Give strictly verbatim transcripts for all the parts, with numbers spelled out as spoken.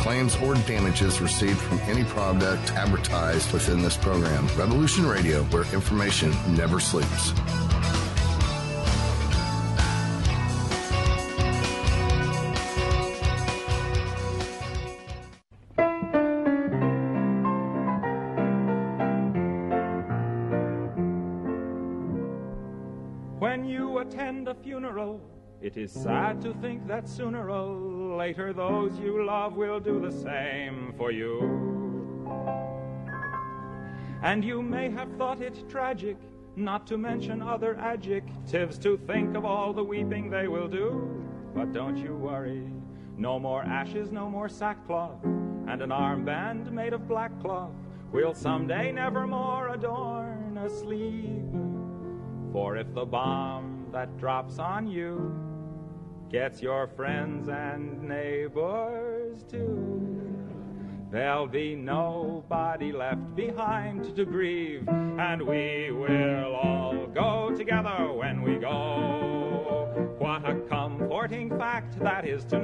claims or damages received from any product advertised within this program. Revolution Radio, where information never sleeps. When you attend a funeral, it is sad to think that sooner or later those you love will do the same for you. And you may have thought it tragic, not to mention other adjectives, to think of all the weeping they will do. But don't you worry, no more ashes, no more sackcloth, and an armband made of black cloth will someday nevermore adorn a sleeve. For if the bomb that drops on you gets your friends and neighbors too, there'll be nobody left behind to grieve, and we will all go together when we go. What a comforting fact that is to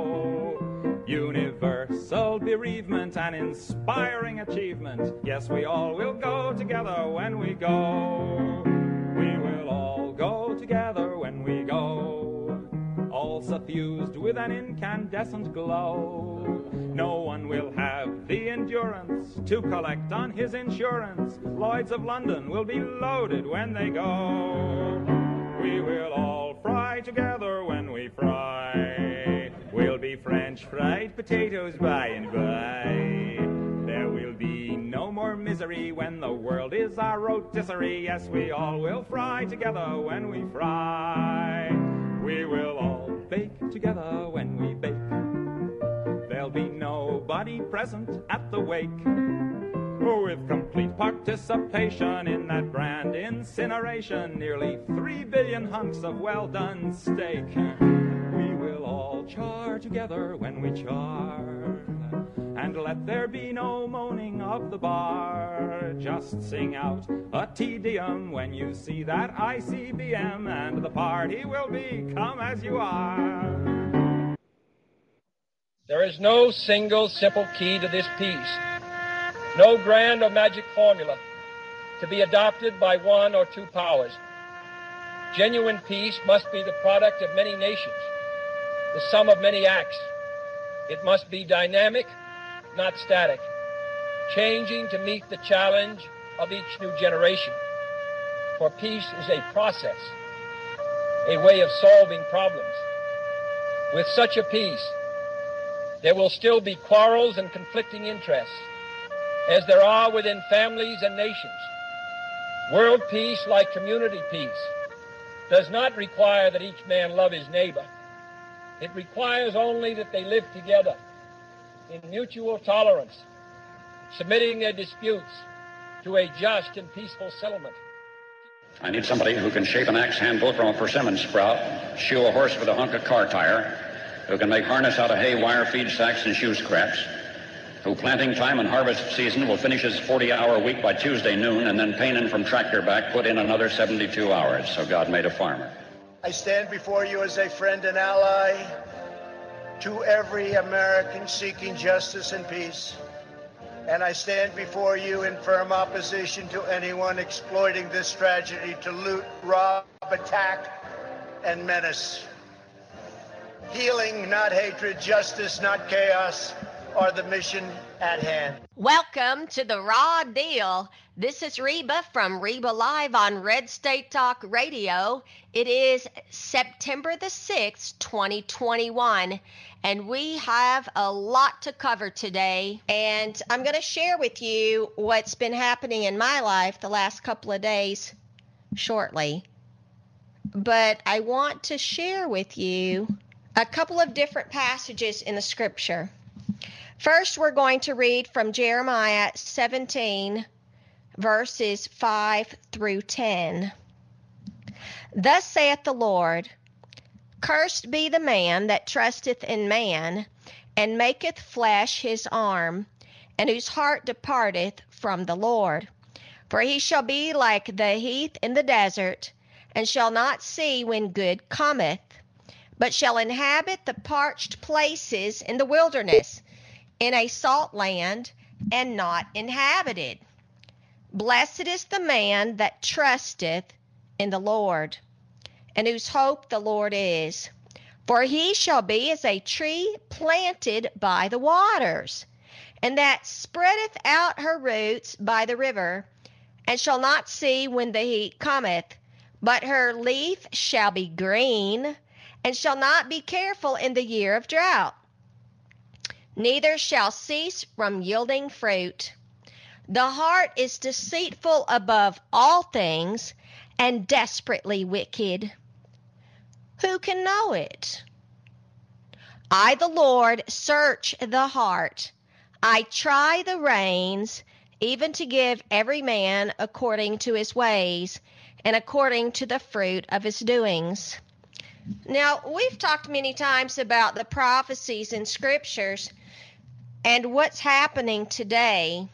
know. Universal bereavement, an inspiring achievement. Yes, we all will go together when we go. We will all go together when we go, all suffused with an incandescent glow. No one will have the endurance to collect on his insurance. Lloyds of London will be loaded when they go. We will all fry together when we fry. We'll be French fried potatoes by and by. There will be no more misery when the world is our rotisserie. Yes, we all will fry together when we fry. We will all bake together when we bake. There'll be nobody present at the wake. With complete participation in that grand incineration, nearly three billion hunks of well-done steak. We will all char together when we char, and let there be no moaning of the bar. Just sing out a Te Deum when you see that I C B M, and the party will be come as you are. There is no single simple key to this peace, no grand or magic formula to be adopted by one or two powers. Genuine peace must be the product of many nations, the sum of many acts. It must be dynamic, not static, changing to meet the challenge of each new generation. For peace is a process, a way of solving problems. With such a peace, there will still be quarrels and conflicting interests, as there are within families and nations. World peace, like community peace, does not require that each man love his neighbor. It requires only that they live together in mutual tolerance, submitting their disputes to a just and peaceful settlement. I need somebody who can shape an axe handle from a persimmon sprout, shoe a horse with a hunk of car tire, who can make harness out of hay, wire, feed sacks, and shoe scraps, who planting time and harvest season will finish his forty-hour week by Tuesday noon, and then painin' from tractor back put in another seventy-two hours. So God made a farmer. I stand before you as a friend and ally to every American seeking justice and peace. And I stand before you in firm opposition to anyone exploiting this tragedy to loot, rob, attack, and menace. Healing, not hatred, justice, not chaos, are the mission at hand. Welcome to the Raw Deal. This is Reba from Reba Live on Red State Talk Radio. It is September the sixth, twenty twenty-one, and we have a lot to cover today. And I'm going to share with you what's been happening in my life the last couple of days shortly. But I want to share with you a couple of different passages in the scripture. First, we're going to read from Jeremiah seventeen, verses five through ten. Thus saith the Lord, Cursed be the man that trusteth in man, and maketh flesh his arm, and whose heart departeth from the Lord. For he shall be like the heath in the desert, and shall not see when good cometh, but shall inhabit the parched places in the wilderness. in a salt land and not inhabited. Blessed is the man that trusteth in the Lord, and whose hope the Lord is. For he shall be as a tree planted by the waters, and that spreadeth out her roots by the river, and shall not see when the heat cometh, but her leaf shall be green, and shall not be careful in the year of drought, neither shall cease from yielding fruit. The heart is deceitful above all things, and desperately wicked. Who can know it? I, the Lord, search the heart. I try the reins, even to give every man according to his ways, and according to the fruit of his doings. Now, we've talked many times about the prophecies in scriptures and what's happening today,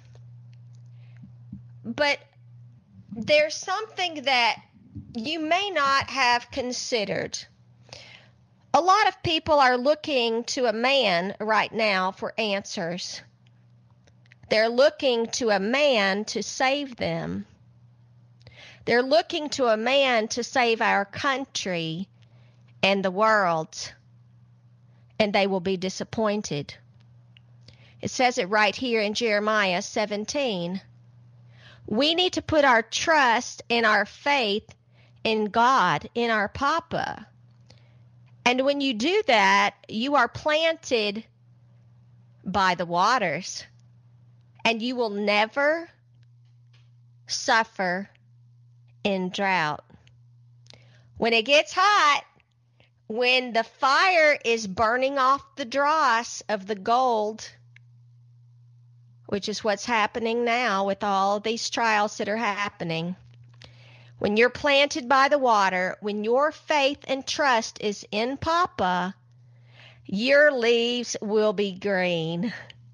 but there's something that you may not have considered. A lot of people are looking to a man right now for answers. They're looking to a man to save them. They're looking to a man to save our country and the world, and they will be disappointed. It says it right here in Jeremiah seventeen. We need to put our trust and our faith in God, in our Papa. And when you do that, you are planted by the waters, and you will never suffer in drought. When it gets hot, when the fire is burning off the dross of the gold, which is what's happening now with all these trials that are happening. When you're planted by the water, when your faith and trust is in Papa, your leaves will be green.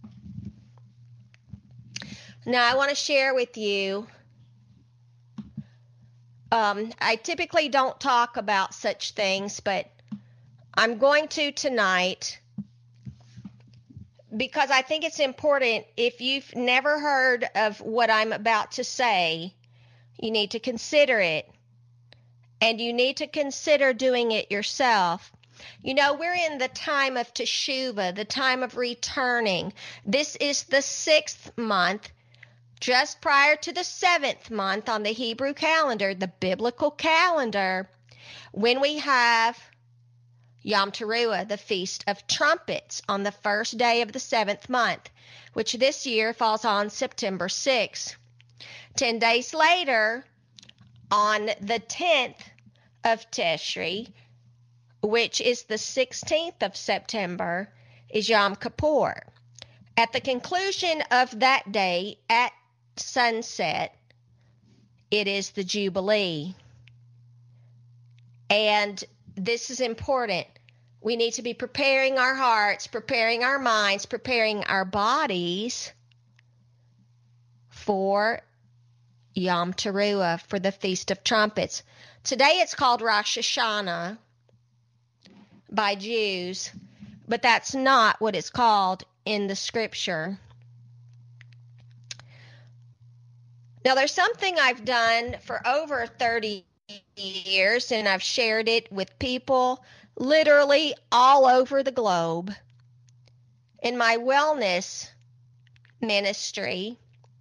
Now, I want to share with you, um, I typically don't talk about such things, but I'm going to tonight, because I think it's important. If you've never heard of what I'm about to say, you need to consider it, and you need to consider doing it yourself. You know, we're in the time of Teshuvah, the time of returning. This is the sixth month, just prior to the seventh month on the Hebrew calendar, the biblical calendar, when we have Yom Teruah, the Feast of Trumpets, on the first day of the seventh month, which this year falls on September sixth. Ten days later, on the tenth of Tishri, which is the sixteenth of September, is Yom Kippur. At the conclusion of that day, at sunset, it is the Jubilee. And this is important. We need to be preparing our hearts, preparing our minds, preparing our bodies for Yom Teruah, for the Feast of Trumpets. Today it's called Rosh Hashanah by Jews, but that's not what it's called in the scripture. Now, there's something I've done for over thirty years, and I've shared it with people literally all over the globe. In my wellness ministry,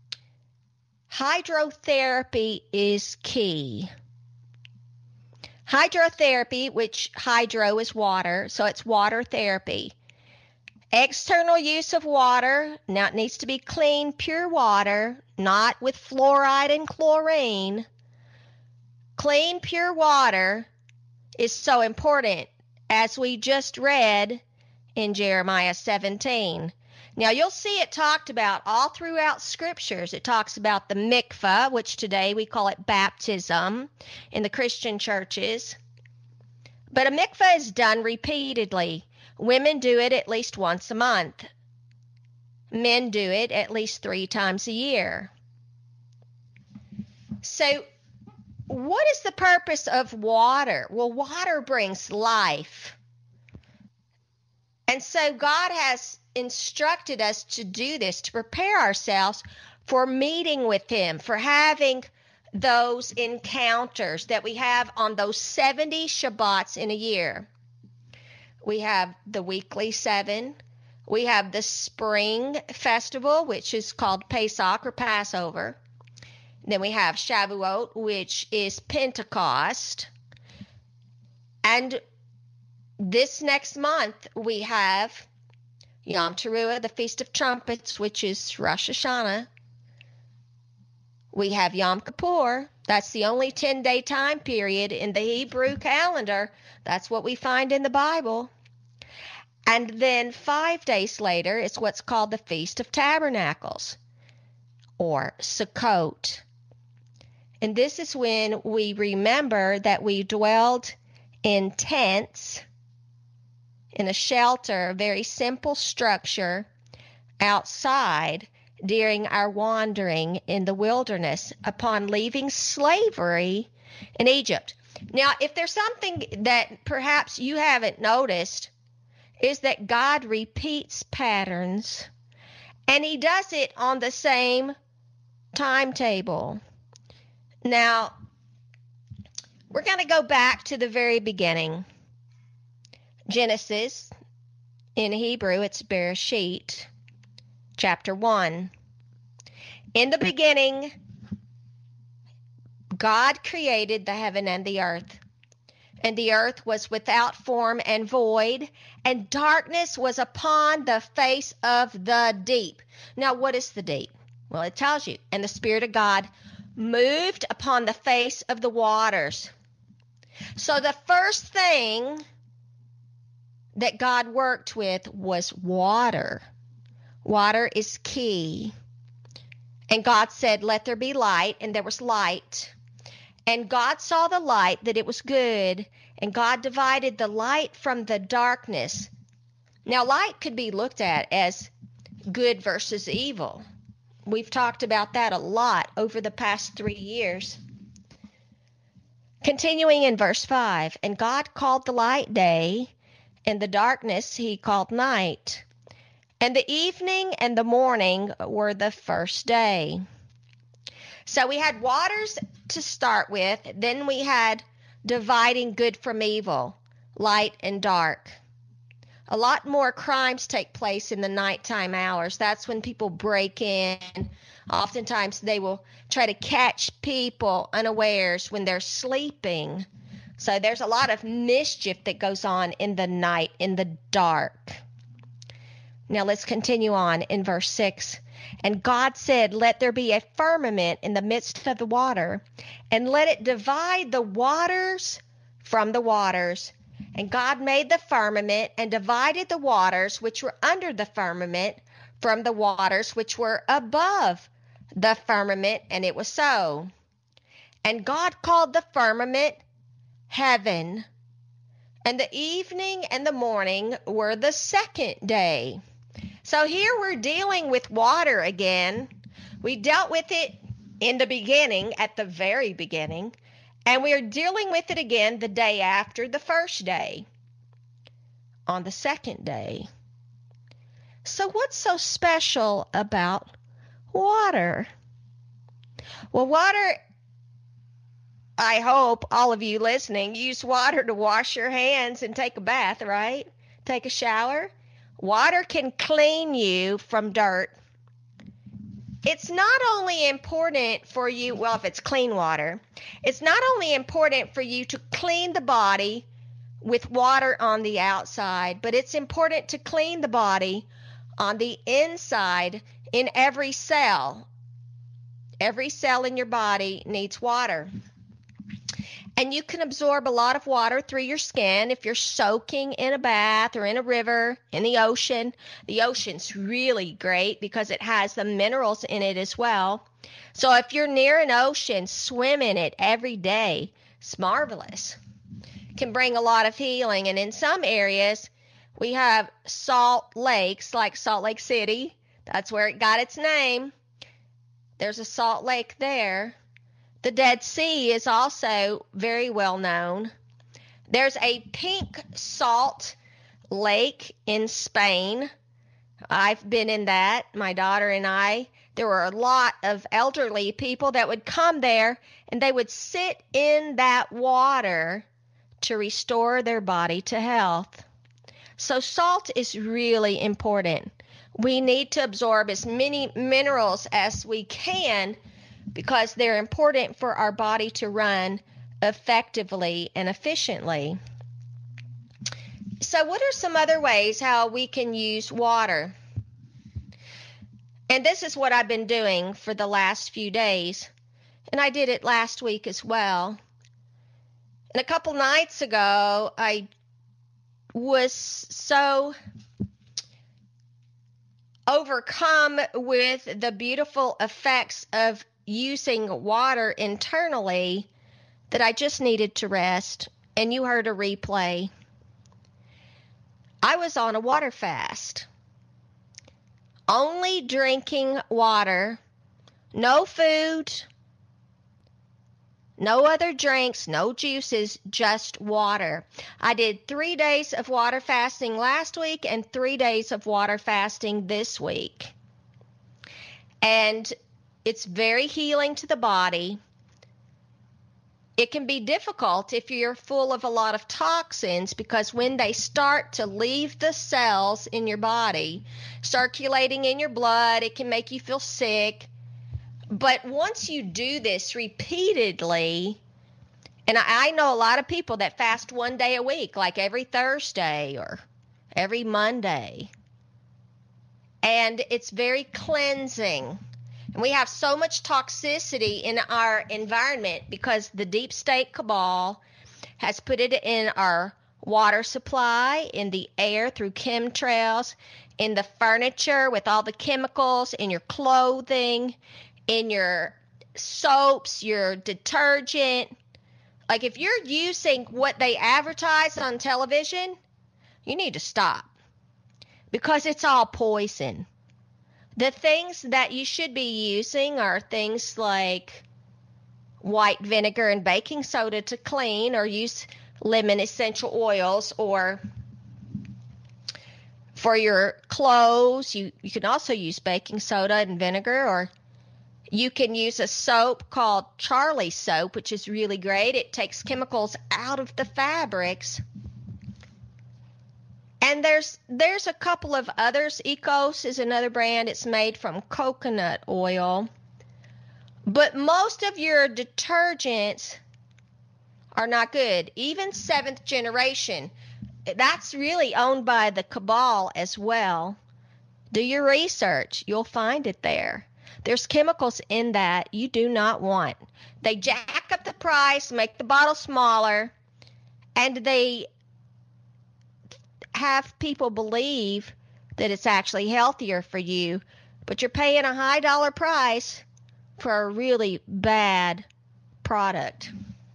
hydrotherapy is key. Hydrotherapy, which hydro is water, so it's water therapy. External use of water, now it needs to be clean, pure water, not with fluoride and chlorine. Clean, pure water is so important, as we just read in Jeremiah seventeen. Now, you'll see it talked about all throughout scriptures. It talks about the mikvah, which today we call it baptism in the Christian churches. But a mikvah is done repeatedly. Women do it at least once a month. Men do it at least three times a year. So, what is the purpose of water? Well, water brings life. And so God has instructed us to do this, to prepare ourselves for meeting with him, for having those encounters that we have on those seventy Shabbats in a year. We have the weekly seven. We have the spring festival, which is called Pesach or Passover. Then we have Shavuot, which is Pentecost. And this next month, we have Yom Teruah, the Feast of Trumpets, which is Rosh Hashanah. We have Yom Kippur. That's the only ten-day time period in the Hebrew calendar. That's what we find in the Bible. And then five days later, it's what's called the Feast of Tabernacles, or Sukkot. And this is when we remember that we dwelled in tents, in a shelter, a very simple structure outside during our wandering in the wilderness upon leaving slavery in Egypt. Now, if there's something that perhaps you haven't noticed, is that God repeats patterns, and he does it on the same timetable. Now, we're going to go back to the very beginning. Genesis, in Hebrew, it's Bereshit, chapter one. In the beginning, God created the heaven and the earth. And the earth was without form and void, and darkness was upon the face of the deep. Now, what is the deep? Well, it tells you. And the Spirit of God moved upon the face of the waters. So the first thing that God worked with was water. Water is key. And God said, let there be light, and there was light. And God saw the light, that it was good, and God divided the light from the darkness. Now, light could be looked at as good versus evil. We've talked about that a lot over the past three years. Continuing in verse five, and God called the light day, and the darkness he called night. And the evening and the morning were the first day. So we had waters to start with, then we had dividing good from evil, light and dark. A lot more crimes take place in the nighttime hours. That's when people break in. Oftentimes they will try to catch people unawares when they're sleeping. So there's a lot of mischief that goes on in the night, in the dark. Now let's continue on in verse six. And God said, let there be a firmament in the midst of the water, and let it divide the waters from the waters. And God made the firmament and divided the waters which were under the firmament from the waters which were above the firmament, and it was so. And God called the firmament heaven, and the evening and the morning were the second day. So here we're dealing with water again. We dealt with it in the beginning, at the very beginning, and we are dealing with it again the day after the first day, on the second day. So what's so special about water? Well, water, I hope all of you listening use water to wash your hands and take a bath, right? Take a shower. Water can clean you from dirt. It's not only important for you, well, if it's clean water, it's not only important for you to clean the body with water on the outside, but it's important to clean the body on the inside in every cell. Every cell in your body needs water. And you can absorb a lot of water through your skin if you're soaking in a bath or in a river, in the ocean. The ocean's really great because it has the minerals in it as well. So if you're near an ocean, swim in it every day. It's marvelous. It can bring a lot of healing. And in some areas, we have salt lakes like Salt Lake City. That's where it got its name. There's a salt lake there. The Dead Sea is also very well known. There's a pink salt lake in Spain. I've been in that, my daughter and I. There were a lot of elderly people that would come there and they would sit in that water to restore their body to health. So salt is really important. We need to absorb as many minerals as we can because they're important for our body to run effectively and efficiently. So what are some other ways how we can use water? And this is what I've been doing for the last few days. And I did it last week as well. And a couple nights ago, I was so overcome with the beautiful effects of using water internally that I just needed to rest. And you heard a replay. I was on a water fast. Only drinking water, no food, no other drinks, no juices, just water. I did three days of water fasting last week and three days of water fasting this week. And it's very healing to the body. It can be difficult if you're full of a lot of toxins because when they start to leave the cells in your body, circulating in your blood, it can make you feel sick. But once you do this repeatedly, and I, I know a lot of people that fast one day a week, like every Thursday or every Monday, and it's very cleansing. And we have so much toxicity in our environment because the deep state cabal has put it in our water supply, in the air through chemtrails, in the furniture with all the chemicals, in your clothing, in your soaps, your detergent. Like if you're using what they advertise on television, you need to stop because it's all poison. The things that you should be using are things like white vinegar and baking soda to clean, or use lemon essential oils, or for your clothes, you, you can also use baking soda and vinegar, or you can use a soap called Charlie soap, which is really great. It takes chemicals out of the fabrics. And there's there's a couple of others. Ecos is another brand. It's made from coconut oil. But most of your detergents are not good. Even seventh generation, that's really owned by the cabal as well. Do your research. You'll find it there. There's chemicals in that you do not want. They jack up the price, make the bottle smaller, and they have people believe that it's actually healthier for you, but you're paying a high dollar price for a really bad product.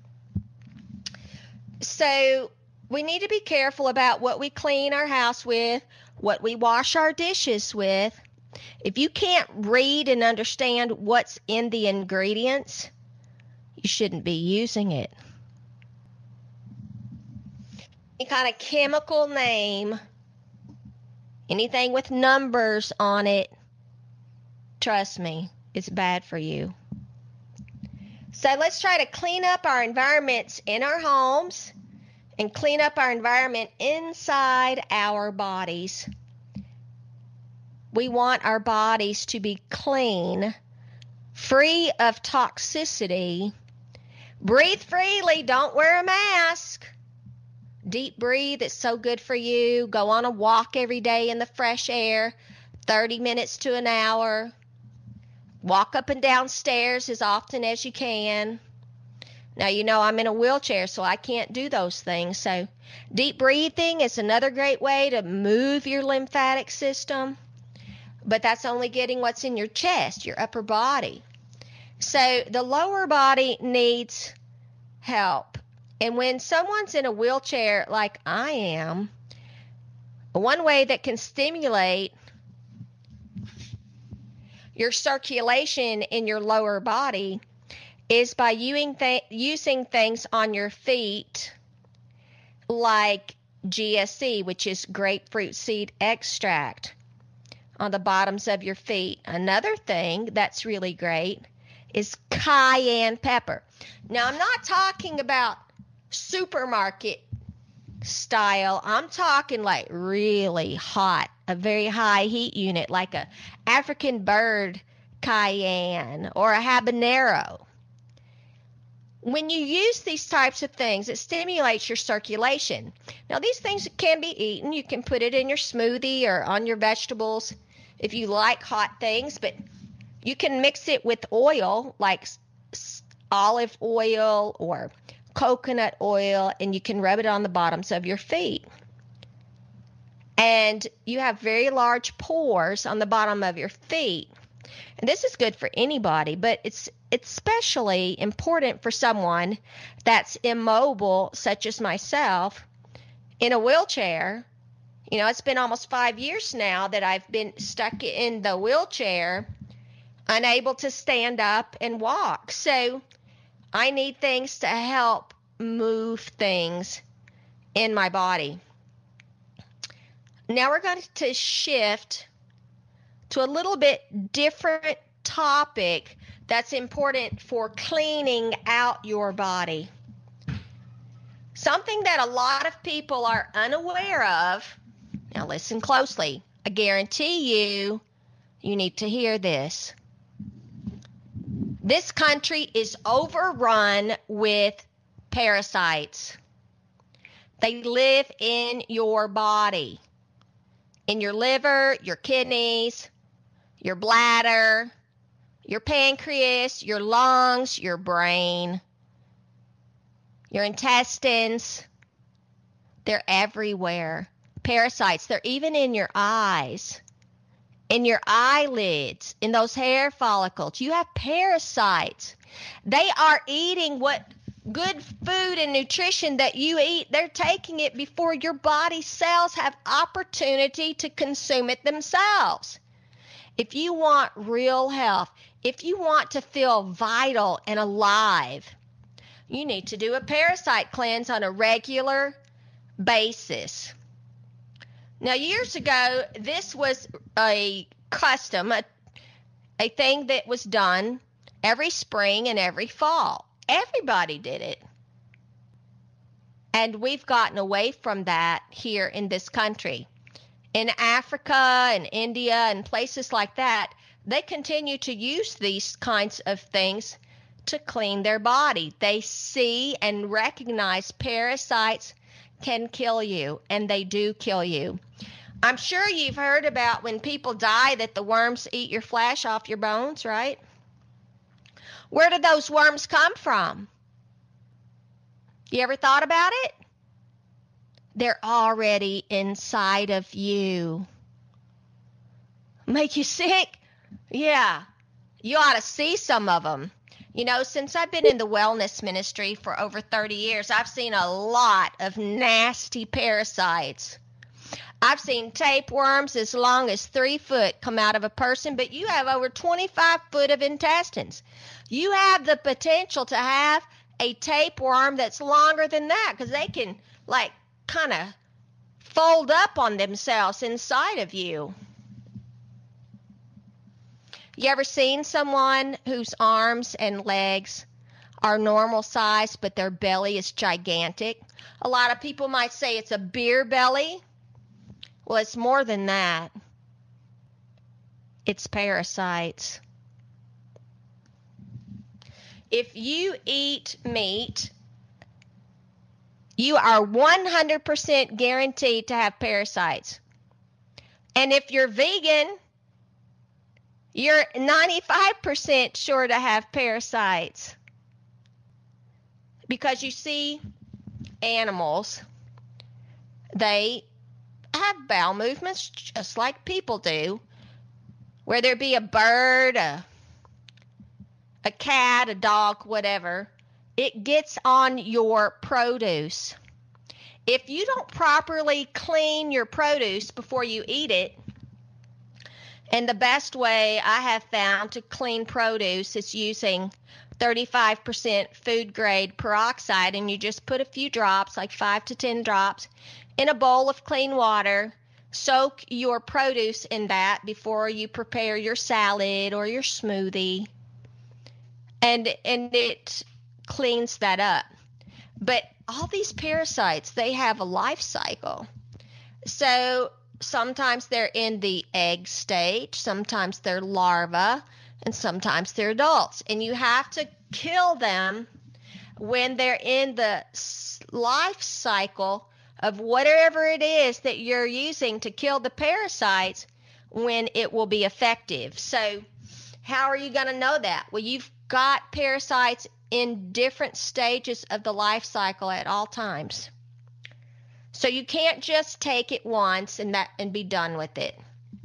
So we need to be careful about what we clean our house with, what we wash our dishes with. If you can't read and understand what's in the ingredients, you shouldn't be using it. Any kind of chemical name, anything with numbers on it, trust me, it's bad for you. So let's try to clean up our environments in our homes and clean up our environment inside our bodies. We want our bodies to be clean, free of toxicity. Breathe freely, don't wear a mask. Deep breathe, it's so good for you. Go on a walk every day in the fresh air, thirty minutes to an hour. Walk up and down stairs as often as you can. Now, you know, I'm in a wheelchair, so I can't do those things. So deep breathing is another great way to move your lymphatic system. But that's only getting what's in your chest, your upper body. So the lower body needs help. And when someone's in a wheelchair like I am, one way that can stimulate your circulation in your lower body is by using, th- using things on your feet like G S E, which is grapefruit seed extract, on the bottoms of your feet. Another thing that's really great is cayenne pepper. Now, I'm not talking about supermarket style. I'm talking like really hot, a very high heat unit, like a African bird cayenne or a habanero. When you use these types of things, it stimulates your circulation. Now, these things can be eaten. You can put it in your smoothie or on your vegetables if you like hot things, but you can mix it with oil, like olive oil or coconut oil, and you can rub it on the bottoms of your feet. And you have very large pores on the bottom of your feet. And this is good for anybody, but it's especially important for someone that's immobile, such as myself, in a wheelchair. You know, it's been almost five years now that I've been stuck in the wheelchair, unable to stand up and walk. So I need things to help move things in my body. Now we're going to shift to a little bit different topic that's important for cleaning out your body. Something that a lot of people are unaware of. Now listen closely. I guarantee you, you need to hear this. This country is overrun with parasites. They live in your body, in your liver, your kidneys, your bladder, your pancreas, your lungs, your brain, your intestines. They're everywhere. Parasites, they're even in your eyes, in your eyelids, in those hair follicles. You have parasites. They are eating what good food and nutrition that you eat. They're taking it before your body cells have opportunity to consume it themselves. If you want real health, if you want to feel vital and alive, you need to do a parasite cleanse on a regular basis. Now, years ago, this was a custom, a, a thing that was done every spring and every fall. Everybody did it. And we've gotten away from that here in this country. In Africa and India and places like that, they continue to use these kinds of things to clean their body. They see and recognize parasites can kill you, and they do kill you. I'm sure you've heard about when people die that the worms eat your flesh off your bones, right? Where did those worms come from? You ever thought about it? They're already inside of you. Make you sick? Yeah. You ought to see some of them. You know, since I've been in the wellness ministry for over thirty years, I've seen a lot of nasty parasites. I've seen tapeworms as long as three foot come out of a person, but you have over twenty-five foot of intestines. You have the potential to have a tapeworm that's longer than that, because they can, like, kind of fold up on themselves inside of you. You ever seen someone whose arms and legs are normal size, but their belly is gigantic? A lot of people might say it's a beer belly. Well, it's more than that. It's parasites. If you eat meat, you are one hundred percent guaranteed to have parasites. And if you're vegan, you're ninety-five percent sure to have parasites. Because you see, animals, they have bowel movements just like people do. Whether it be a bird, a, a cat, a dog, whatever, it gets on your produce. If you don't properly clean your produce before you eat it, and the best way I have found to clean produce is using thirty-five percent food grade peroxide, and you just put a few drops, like five to ten drops, in a bowl of clean water. Soak your produce in that before you prepare your salad or your smoothie, and and it cleans that up. But all these parasites, they have a life cycle. So sometimes they're in the egg stage, sometimes they're larvae, and sometimes they're adults. And you have to kill them when they're in the life cycle of whatever it is that you're using to kill the parasites, when it will be effective. So how are you going to know that? Well, you've got parasites in different stages of the life cycle at all times. So you can't just take it once and that and be done with it.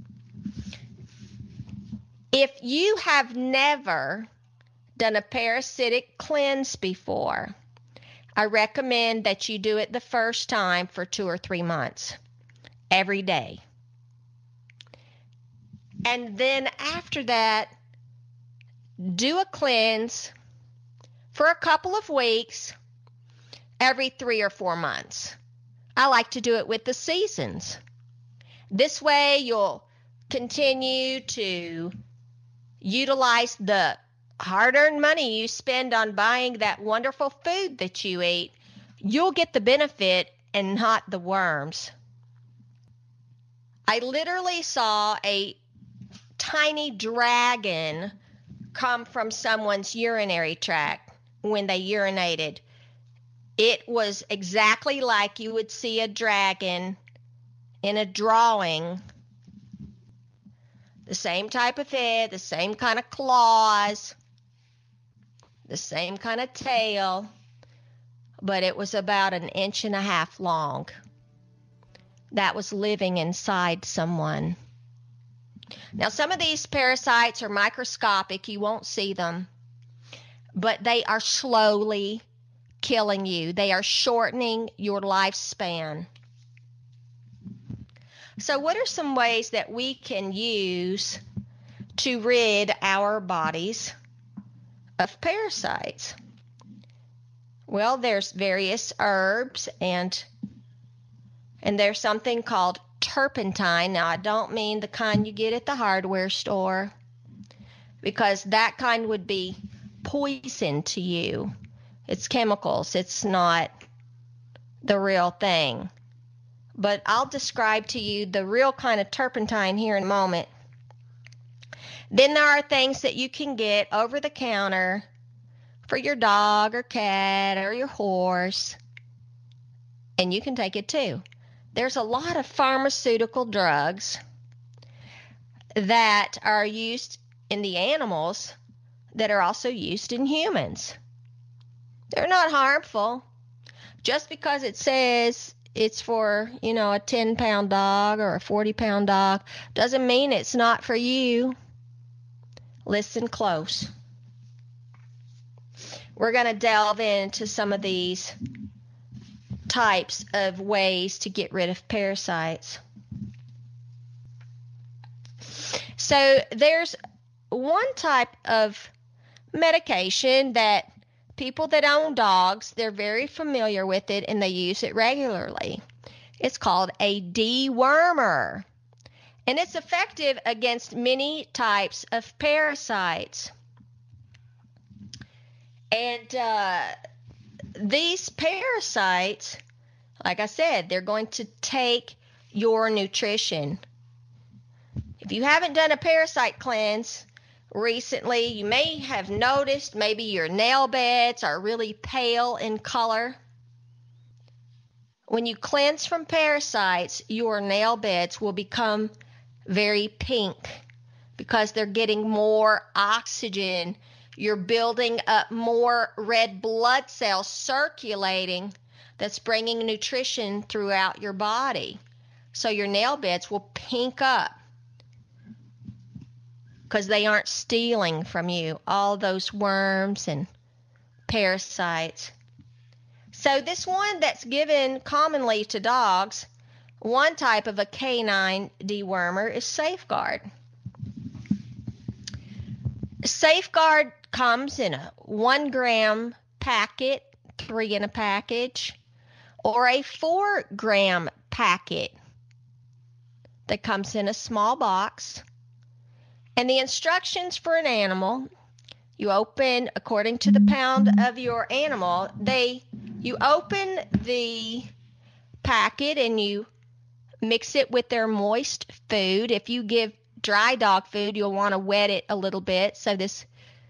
If you have never done a parasitic cleanse before, I recommend that you do it the first time for two or three months, every day. And then after that, do a cleanse for a couple of weeks, every three or four months. I like to do it with the seasons. This way you'll continue to utilize the hard-earned money you spend on buying that wonderful food that you eat. You'll get the benefit and not the worms. I literally saw a tiny dragon come from someone's urinary tract when they urinated. It was exactly like you would see a dragon in a drawing. The same type of head, the same kind of claws, the same kind of tail, but it was about an inch and a half long. That was living inside someone. Now, some of these parasites are microscopic. You won't see them, but they are slowly killing you. They are shortening your lifespan. So what are some ways that we can use to rid our bodies of parasites? Well, there's various herbs, and and there's something called turpentine. Now, I don't mean the kind you get at the hardware store, because that kind would be poison to you. It's chemicals. It's not the real thing. But I'll describe to you the real kind of turpentine here in a moment. Then there are things that you can get over the counter for your dog or cat or your horse, and you can take it too. There's a lot of pharmaceutical drugs that are used in the animals that are also used in humans. They're not harmful. Just because it says it's for, you know, a ten pound dog or a forty pound dog doesn't mean it's not for you. Listen close. We're going to delve into some of these types of ways to get rid of parasites. So there's one type of medication that people that own dogs, they're very familiar with it and they use it regularly. It's called a dewormer, and it's effective against many types of parasites. And uh, these parasites, like I said, they're going to take your nutrition. If you haven't done a parasite cleanse recently, you may have noticed maybe your nail beds are really pale in color. When you cleanse from parasites, your nail beds will become very pink because they're getting more oxygen. You're building up more red blood cells circulating that's bringing nutrition throughout your body. So your nail beds will pink up because they aren't stealing from you all those worms and parasites. So this one that's given commonly to dogs, one type of a canine dewormer is Safeguard. Safeguard comes in a one gram packet, three in a package, or a four gram packet that comes in a small box. And the instructions for an animal, you open according to the pound of your animal. They, you open the packet and you mix it with their moist food. If you give dry dog food, you'll want to wet it a little bit so this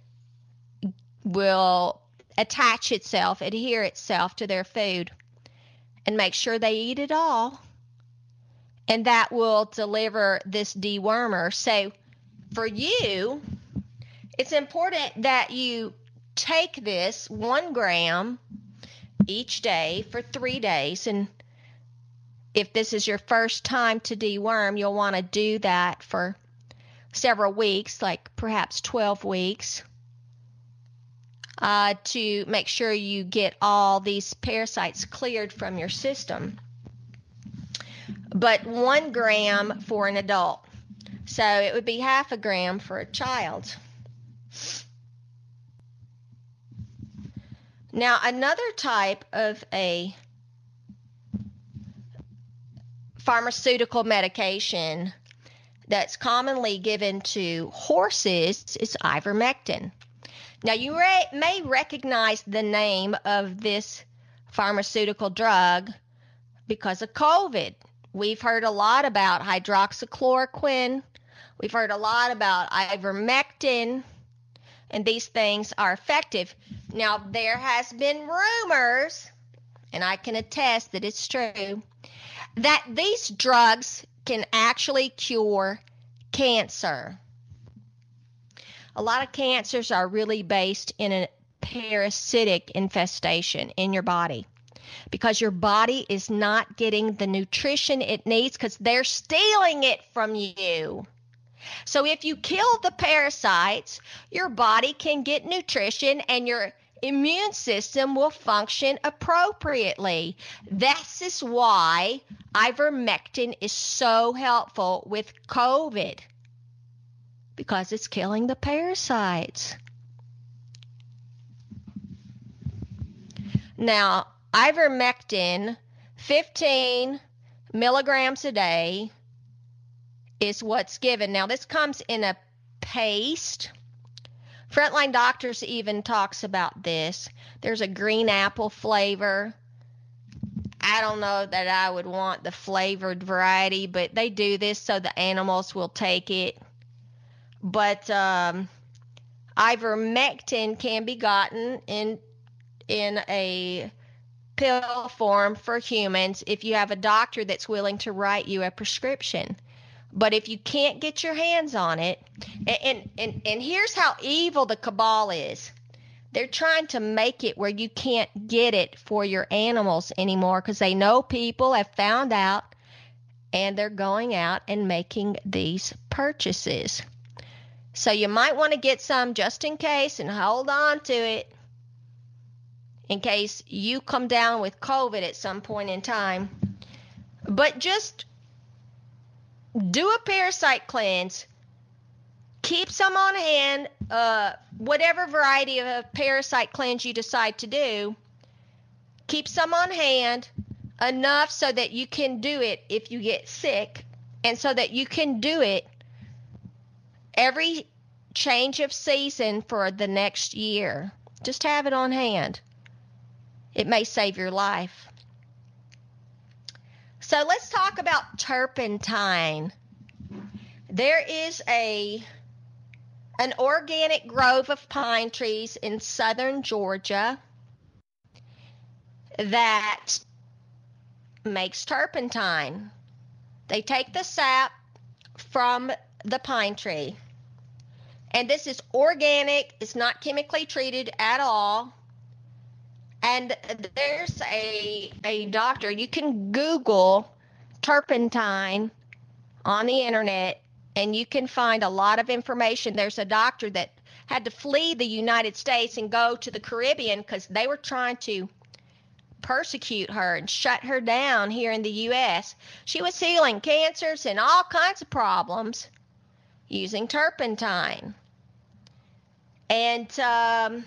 will attach itself, adhere itself to their food, and make sure they eat it all. And that will deliver this dewormer. So for you, it's important that you take this one gram each day for three days. And if this is your first time to deworm, you'll want to do that for several weeks, like perhaps twelve weeks, uh, to make sure you get all these parasites cleared from your system. But one gram for an adult. So it would be half a gram for a child. Now, another type of a pharmaceutical medication that's commonly given to horses is ivermectin. Now, you re- may recognize the name of this pharmaceutical drug because of COVID. We've heard a lot about hydroxychloroquine. We've heard a lot about ivermectin, and these things are effective. Now, there has been rumors, and I can attest that it's true, that these drugs can actually cure cancer. A lot of cancers are really based in a parasitic infestation in your body because your body is not getting the nutrition it needs because they're stealing it from you. So if you kill the parasites, your body can get nutrition and your immune system will function appropriately. This is why ivermectin is so helpful with COVID, because it's killing the parasites. Now, ivermectin, fifteen milligrams a day is what's given. Now, this comes in a paste. Frontline Doctors even talks about this. There's a green apple flavor. I don't know that I would want the flavored variety, but they do this so the animals will take it. But um, ivermectin can be gotten in in a pill form for humans if you have a doctor that's willing to write you a prescription. But if you can't get your hands on it, and, and, and, and here's how evil the cabal is. They're trying to make it where you can't get it for your animals anymore because they know people have found out and they're going out and making these purchases. So you might want to get some just in case and hold on to it in case you come down with COVID at some point in time. But just do a parasite cleanse. Keep some on hand, uh, whatever variety of a parasite cleanse you decide to do. Keep some on hand, enough so that you can do it if you get sick, and so that you can do it every change of season for the next year. Just have it on hand. It may save your life. So let's talk about turpentine. There is a an organic grove of pine trees in southern Georgia that makes turpentine. They take the sap from the pine tree. And this is organic. It's not chemically treated at all. And there's a, a doctor, you can Google turpentine on the internet, and you can find a lot of information. There's a doctor that had to flee the United States and go to the Caribbean because they were trying to persecute her and shut her down here in the U S. She was healing cancers and all kinds of problems using turpentine. And um,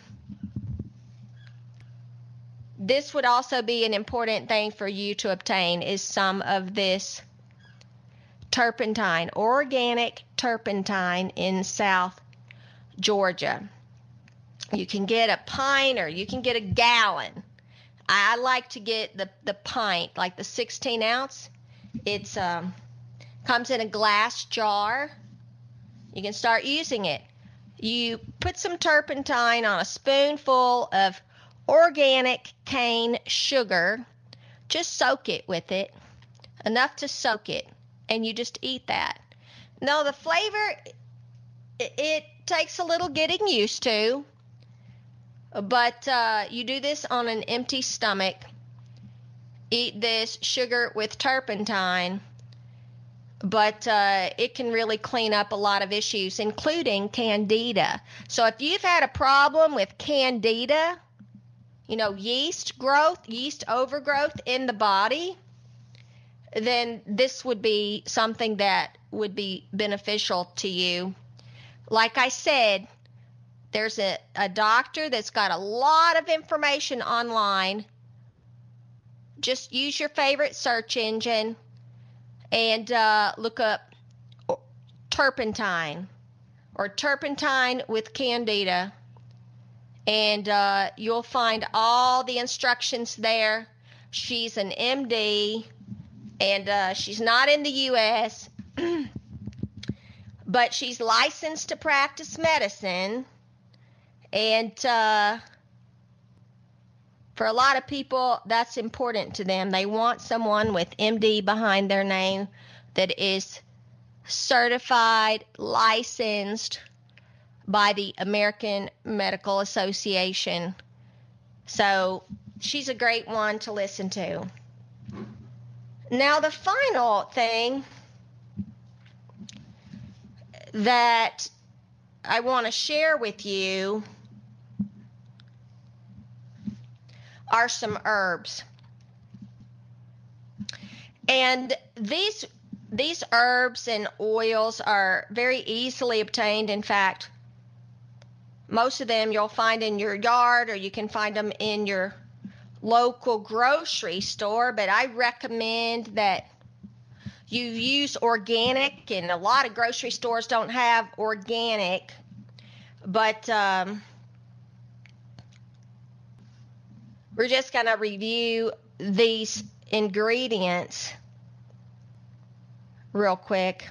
this would also be an important thing for you to obtain is some of this turpentine, organic turpentine in South Georgia. You can get a pint or you can get a gallon. I like to get the, the pint, like the sixteen ounce. It's um, comes in a glass jar. You can start using it. You put some turpentine on a spoonful of organic cane sugar. Just soak it with it, enough to soak it, and you just eat that. Now the flavor, it, it takes a little getting used to, but uh, you do this on an empty stomach. Eat this sugar with turpentine, but uh, it can really clean up a lot of issues, including candida. So if you've had a problem with candida, you know, yeast growth, yeast overgrowth in the body, then this would be something that would be beneficial to you. Like I said, there's a, a doctor that's got a lot of information online. Just use your favorite search engine and uh, look up turpentine or turpentine with candida, and uh, you'll find all the instructions there. She's an M D, and uh, she's not in the U S, but she's licensed to practice medicine. And uh, for a lot of people, that's important to them. They want someone with M D behind their name that is certified, licensed by the American Medical Association. So she's a great one to listen to. Now, the final thing that I want to share with you are some herbs. And these these herbs and oils are very easily obtained. In fact, most of them you'll find in your yard, or you can find them in your local grocery store, but I recommend that you use organic, and a lot of grocery stores don't have organic, but um, we're just going to review these ingredients real quick.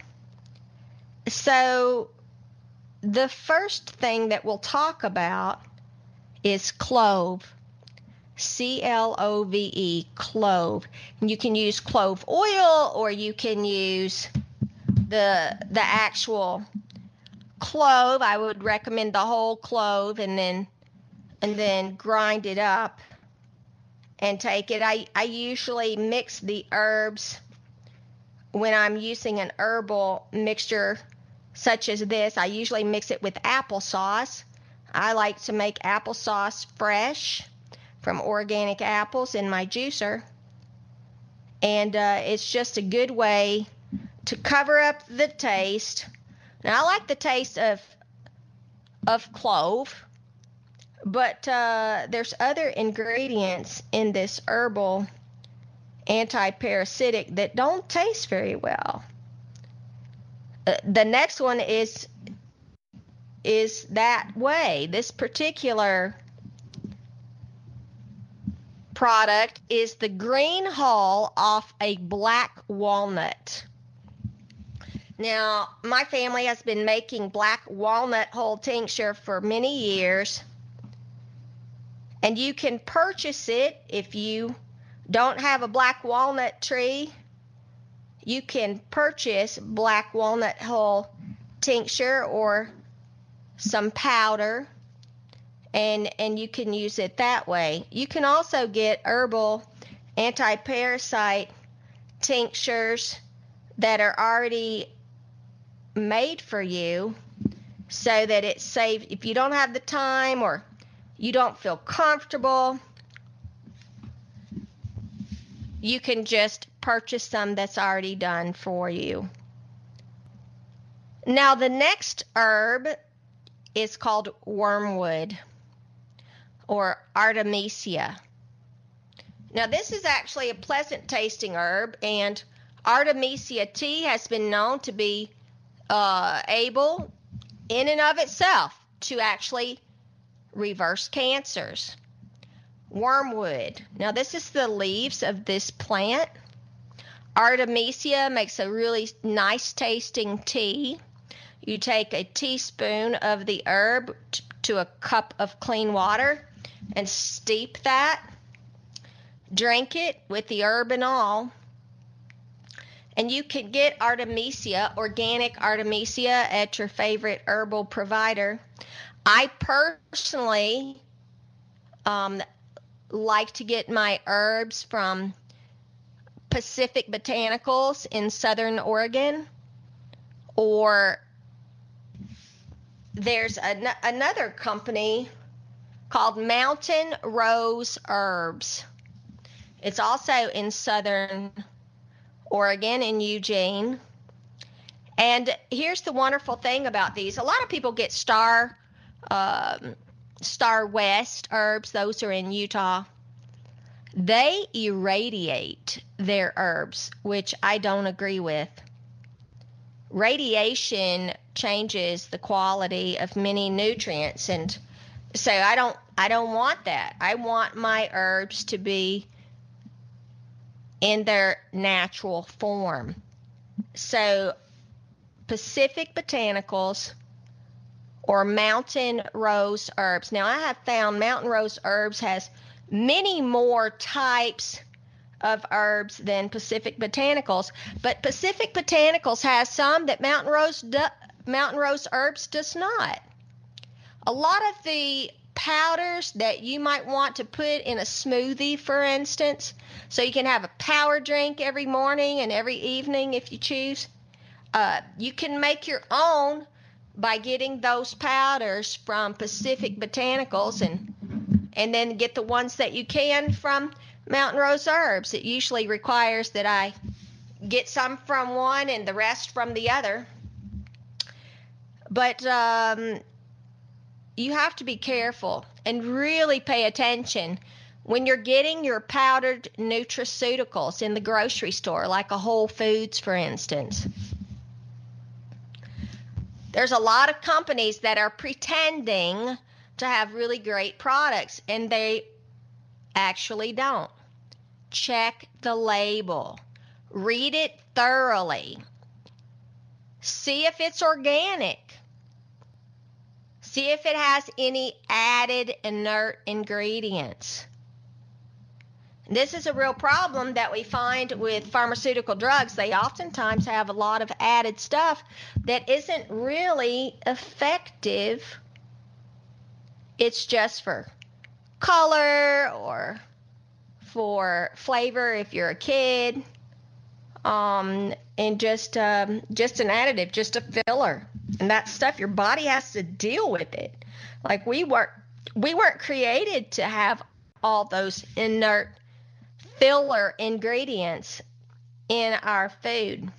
So the first thing that we'll talk about is clove. C L O V E, clove. And you can use clove oil, or you can use the the actual clove. I would recommend the whole clove, and then and then grind it up and take it. I, I usually mix the herbs when I'm using an herbal mixture such as this. I usually mix it with applesauce. I like to make applesauce fresh from organic apples in my juicer, and uh, it's just a good way to cover up the taste. Now, I like the taste of of clove, but uh, there's other ingredients in this herbal anti-parasitic that don't taste very well. Uh, the next one is is that way. This particular product is the green hull off a black walnut. Now, my family has been making black walnut hull tincture for many years, and you can purchase it if you don't have a black walnut tree. You can purchase black walnut hull tincture or some powder, and and you can use it that way. You can also get herbal anti-parasite tinctures that are already made for you, so that it's safe. If you don't have the time or you don't feel comfortable, you can just purchase some that's already done for you. Now, the next herb is called wormwood or Artemisia. Now, this is actually a pleasant tasting herb, and Artemisia tea has been known to be uh, able, in and of itself, to actually reverse cancers. Wormwood. Now, this is the leaves of this plant. Artemisia makes a really nice tasting tea. You take a teaspoon of the herb t- to a cup of clean water and steep that. Drink it with the herb and all. And you can get Artemisia, organic Artemisia, at your favorite herbal provider. I personally um, like to get my herbs from Pacific Botanicals in Southern Oregon, or there's an- another company called Mountain Rose Herbs. It's also in Southern Oregon, in Eugene. And here's the wonderful thing about these. A lot of people get Star um, Star West herbs. Those are in Utah. They irradiate their herbs, which I don't agree with. Radiation changes the quality of many nutrients, and so I don't I don't want that. I want my herbs to be in their natural form. So Pacific Botanicals or Mountain Rose Herbs. Now, I have found Mountain Rose Herbs has many more types of herbs than Pacific Botanicals, but Pacific Botanicals has some that Mountain Rose do, Mountain Rose Herbs does not. A lot of the powders that you might want to put in a smoothie, for instance, so you can have a power drink every morning and every evening if you choose. Uh, you can make your own by getting those powders from Pacific Botanicals, and and then get the ones that you can from Mountain Rose Herbs. It usually requires that I get some from one and the rest from the other. But um, you have to be careful and really pay attention when you're getting your powdered nutraceuticals in the grocery store, like a Whole Foods, for instance. There's a lot of companies that are pretending to have really great products, and they actually don't. Check the label. Read it thoroughly. See if it's organic. See if it has any added inert ingredients. This is a real problem that we find with pharmaceutical drugs. They oftentimes have a lot of added stuff that isn't really effective. It's just for color or for flavor if you're a kid, um, and just um, just an additive, just a filler. And that stuff, your body has to deal with it. Like we weren't, we weren't created to have all those inert filler ingredients in our food.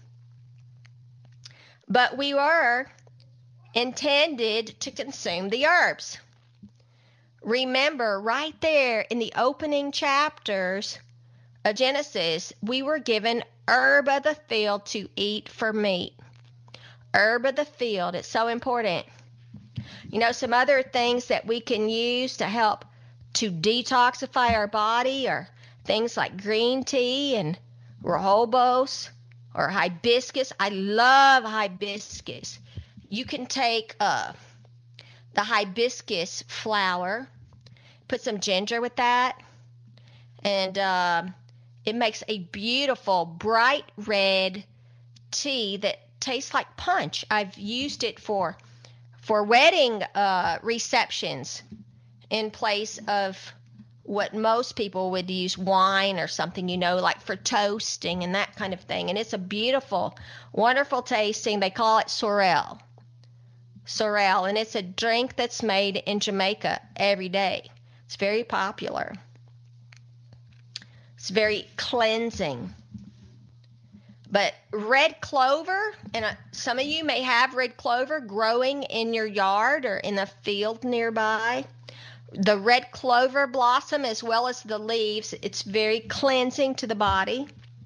But we were intended to consume the herbs. Remember, right there in the opening chapters of Genesis, we were given herb of the field to eat for meat. Herb of the field, it's so important. You know, some other things that we can use to help to detoxify our body are things like green tea and rehobos or hibiscus. I love hibiscus. You can take uh, the hibiscus flower, put some ginger with that, and uh, it makes a beautiful bright red tea that tastes like punch. I've used it for for wedding uh, receptions in place of what most people would use, wine or something, you know, like for toasting and that kind of thing. And it's a beautiful, wonderful tasting. They call it sorrel. Sorrel, and it's a drink that's made in Jamaica every day. It's very popular. It's very cleansing. But red clover, and uh, some of you may have red clover growing in your yard or in a field nearby. The red clover blossom, as well as the leaves, it's very cleansing to the body.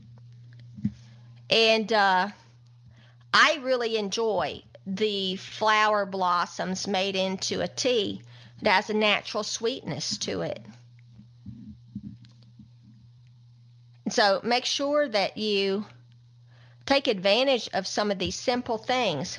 And uh, I really enjoy the flower blossoms made into a tea. It has a natural sweetness to it. So make sure that you take advantage of some of these simple things.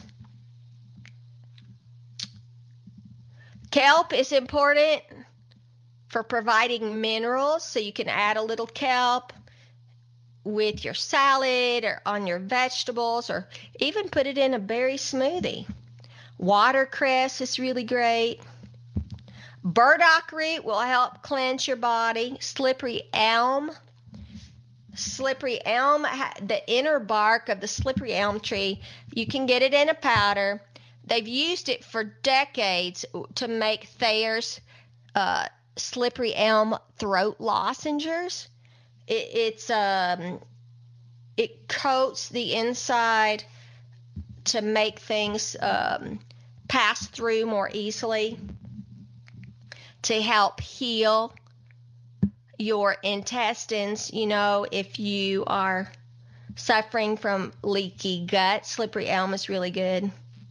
Kelp is important for providing minerals, so you can add a little kelp with your salad or on your vegetables, or even put it in a berry smoothie. Watercress is really great. Burdock root will help cleanse your body. Slippery elm. Slippery elm, the inner bark of the slippery elm tree, you can get it in a powder. They've used it for decades to make Thayer's uh, slippery elm throat lozenges. It, it's um, it coats the inside to make things um, pass through more easily, to help heal your intestines. You know, if you are suffering from leaky gut, slippery elm is really good.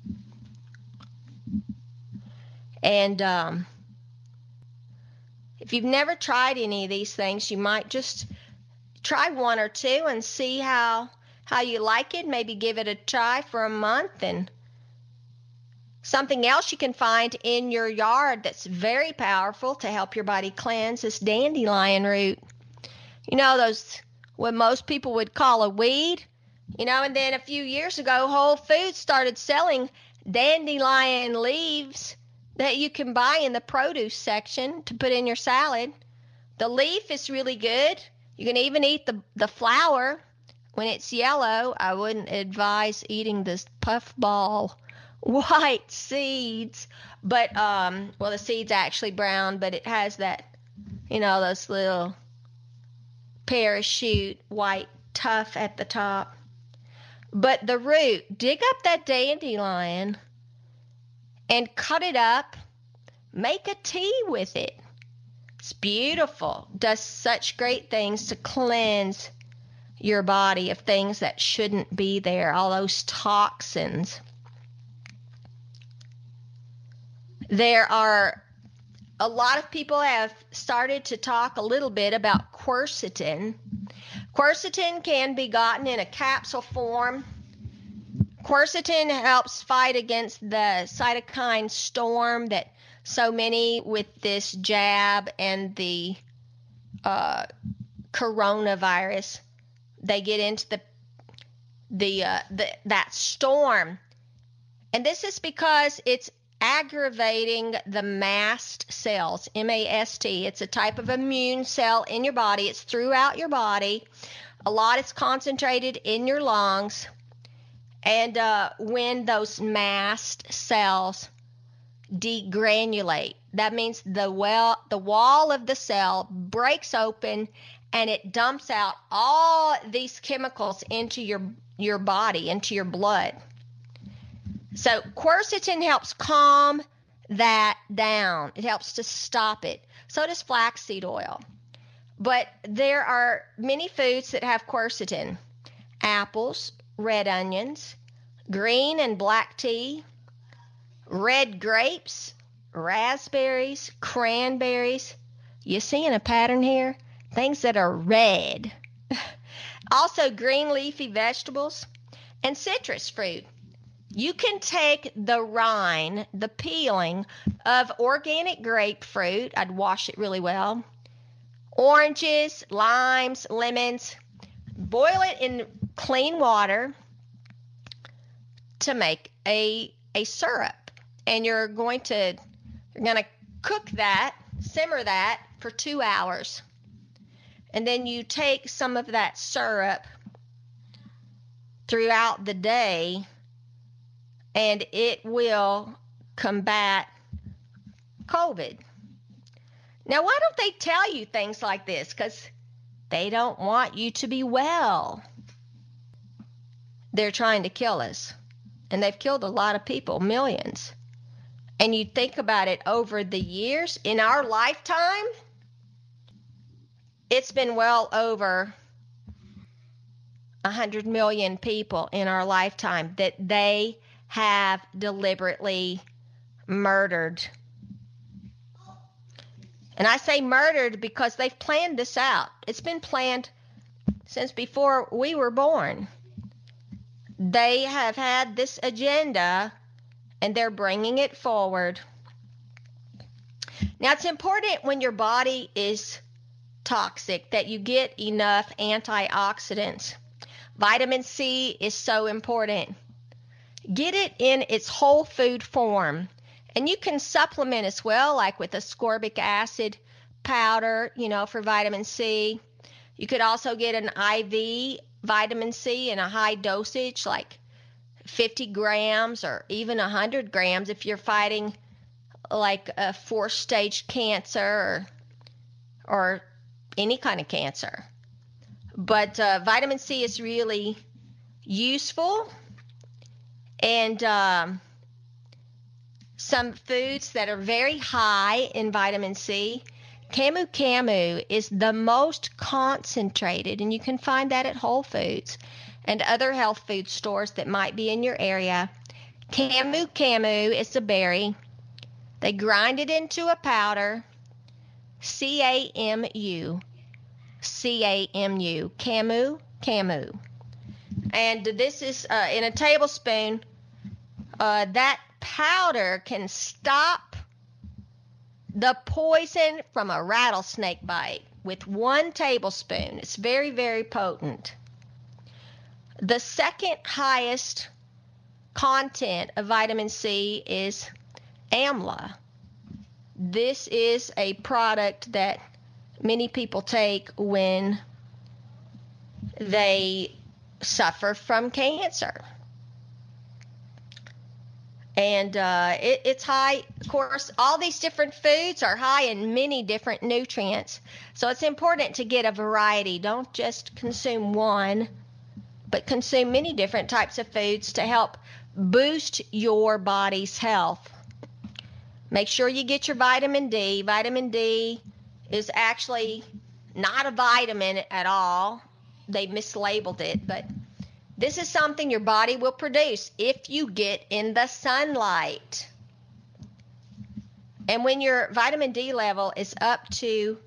And um, if you've never tried any of these things, you might just try one or two and see how how you like it. Maybe give it a try for a month. And something else you can find in your yard that's very powerful to help your body cleanse is dandelion root. You know, those, what most people would call a weed. You know, and then a few years ago, Whole Foods started selling dandelion leaves that you can buy in the produce section to put in your salad. The leaf is really good. You can even eat the, the flower when it's yellow. I wouldn't advise eating this puffball white seeds, but um well, the seed's actually brown, but it has that, you know, those little parachute white tuff at the top. But the root, dig up that dandelion and cut it up, make a tea with it. It's beautiful. Does such great things to cleanse your body of things that shouldn't be there, all those toxins. There are a lot of people have started to talk a little bit about quercetin. Quercetin can be gotten in a capsule form. Quercetin helps fight against the cytokine storm that so many with this jab and the uh, coronavirus, they get into the the, uh, the that storm. And this is because it's aggravating the mast cells, M A S T. It's a type of immune cell in your body. It's throughout your body. A lot is concentrated in your lungs. And uh, when those mast cells degranulate, that means the well, the wall of the cell breaks open and it dumps out all these chemicals into your, your body, into your blood. So quercetin helps calm that down. It helps to stop it. So does flaxseed oil. But there are many foods that have quercetin. Apples, red onions, green and black tea, red grapes, raspberries, cranberries. You seeing a pattern here? Things that are red. Also green leafy vegetables and citrus fruit. You can take the rind, the peeling of organic grapefruit. I'd wash it really well. Oranges, limes, lemons. Boil it in clean water to make a a syrup. And you're going to you're going to cook that, simmer that for two hours. And then you take some of that syrup throughout the day, and it will combat COVID. Now, why don't they tell you things like this? Because they don't want you to be well. they're trying to kill us. And they've killed a lot of people, millions. And you think about it over the years, in our lifetime, it's been well over one hundred million people in our lifetime that they have deliberately murdered. And I say murdered because they've planned this out. It's been planned since before we were born. They have had this agenda and they're bringing it forward. Now, it's important when your body is toxic that you get enough antioxidants. Vitamin C is so important. Get it in its whole food form. And you can supplement as well, like with ascorbic acid powder, you know, for vitamin C. You could also get an I V vitamin C in a high dosage, like fifty grams or even one hundred grams if you're fighting like a fourth stage cancer or, or any kind of cancer. But uh, vitamin C is really useful. And um, some foods that are very high in vitamin C, Camu Camu is the most concentrated, and you can find that at Whole Foods and other health food stores that might be in your area. Camu Camu is a berry. They grind it into a powder, C A M U, C A M U, Camu Camu. And this is uh, in a tablespoon. Uh, that powder can stop the poison from a rattlesnake bite with one tablespoon. It's very, very potent. The second highest content of vitamin C is AMLA. This is a product that many people take when they suffer from cancer. And uh, it, it's high, of course, all these different foods are high in many different nutrients. So it's important to get a variety. Don't just consume one, but consume many different types of foods to help boost your body's health. Make sure you get your vitamin D. Vitamin D is actually not a vitamin at all. They mislabeled it, but this is something your body will produce if you get in the sunlight. And when your vitamin D level is up to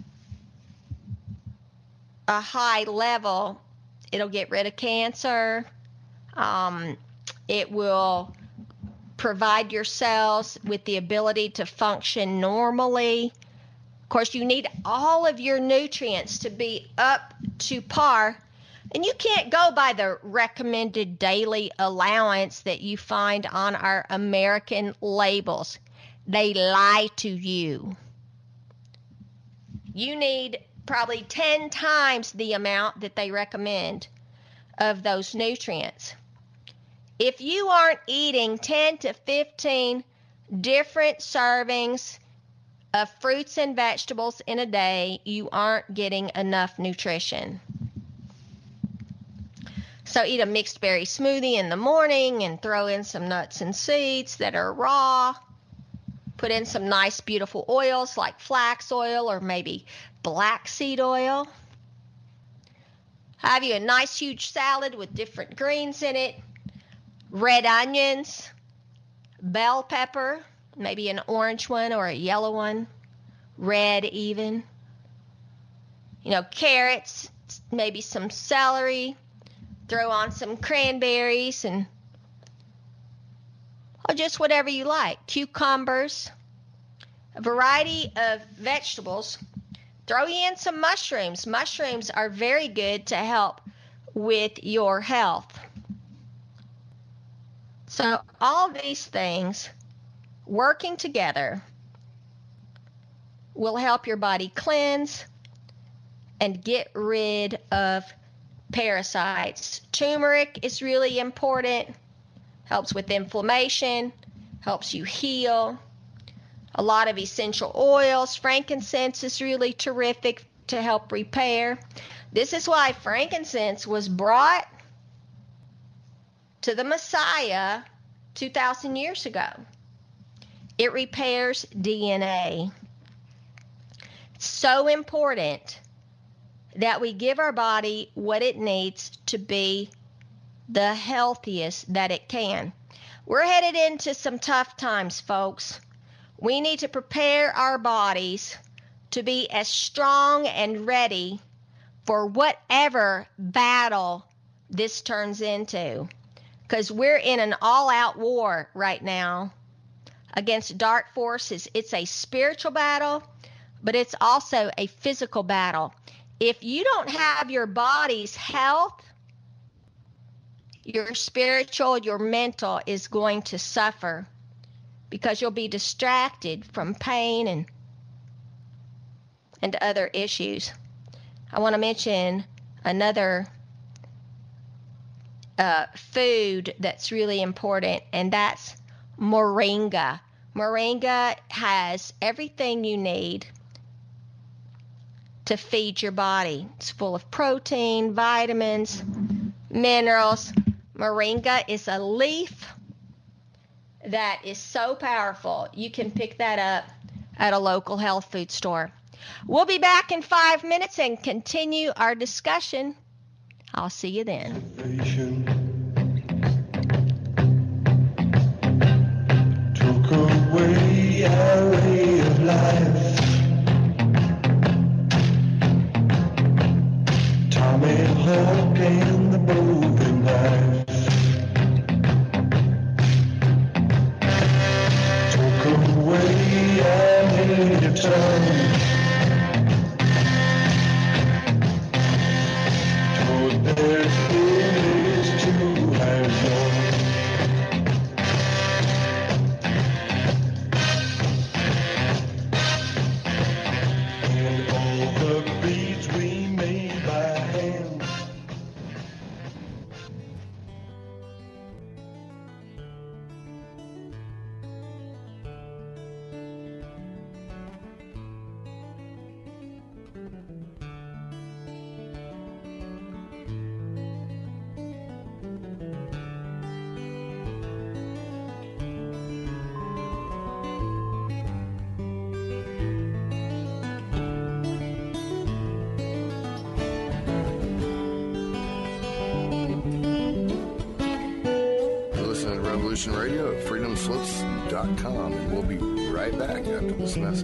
a high level, it'll get rid of cancer. Um, it will provide your cells with the ability to function normally. Of course, you need all of your nutrients to be up to par. And you can't go by the recommended daily allowance that you find on our American labels. They lie to you. You need probably ten times the amount that they recommend of those nutrients. If you aren't eating ten to fifteen different servings of fruits and vegetables in a day, you aren't getting enough nutrition. So eat a mixed berry smoothie in the morning and throw in some nuts and seeds that are raw. Put in some nice, beautiful oils like flax oil or maybe black seed oil. Have you a nice, huge salad with different greens in it. Red onions, bell pepper, maybe an orange one or a yellow one, red even. You know, carrots, maybe some celery. Throw on some cranberries and or just whatever you like. Cucumbers, a variety of vegetables. Throw in some mushrooms. Mushrooms are very good to help with your health. So all these things working together will help your body cleanse and get rid of parasites. Turmeric is really important. Helps with inflammation. Helps you heal. A lot of essential oils. Frankincense is really terrific to help repair. This is why frankincense was brought to the Messiah two thousand years ago. It repairs D N A. It's so important that we give our body what it needs to be the healthiest that it can. We're headed into some tough times, folks. We need to prepare our bodies to be as strong and ready for whatever battle this turns into. Because we're in an all-out war right now against dark forces. It's a spiritual battle, but it's also a physical battle. If you don't have your body's health, your spiritual, your mental is going to suffer because you'll be distracted from pain and and other issues. I want to mention another uh, food that's really important, and that's moringa. Moringa has everything you need to feed your body. It's full of protein, vitamins, minerals. Moringa is a leaf that is so powerful. You can pick that up at a local health food store. We'll be back in five minutes and continue our discussion. I'll see you then. Took away our way of life. Tommy Hawk and the Bowie knife. Took away our native tongue. Told their enemies to have known. And all the beads we made by hand. Radio at freedom slips dot com, and we'll be right back after this message.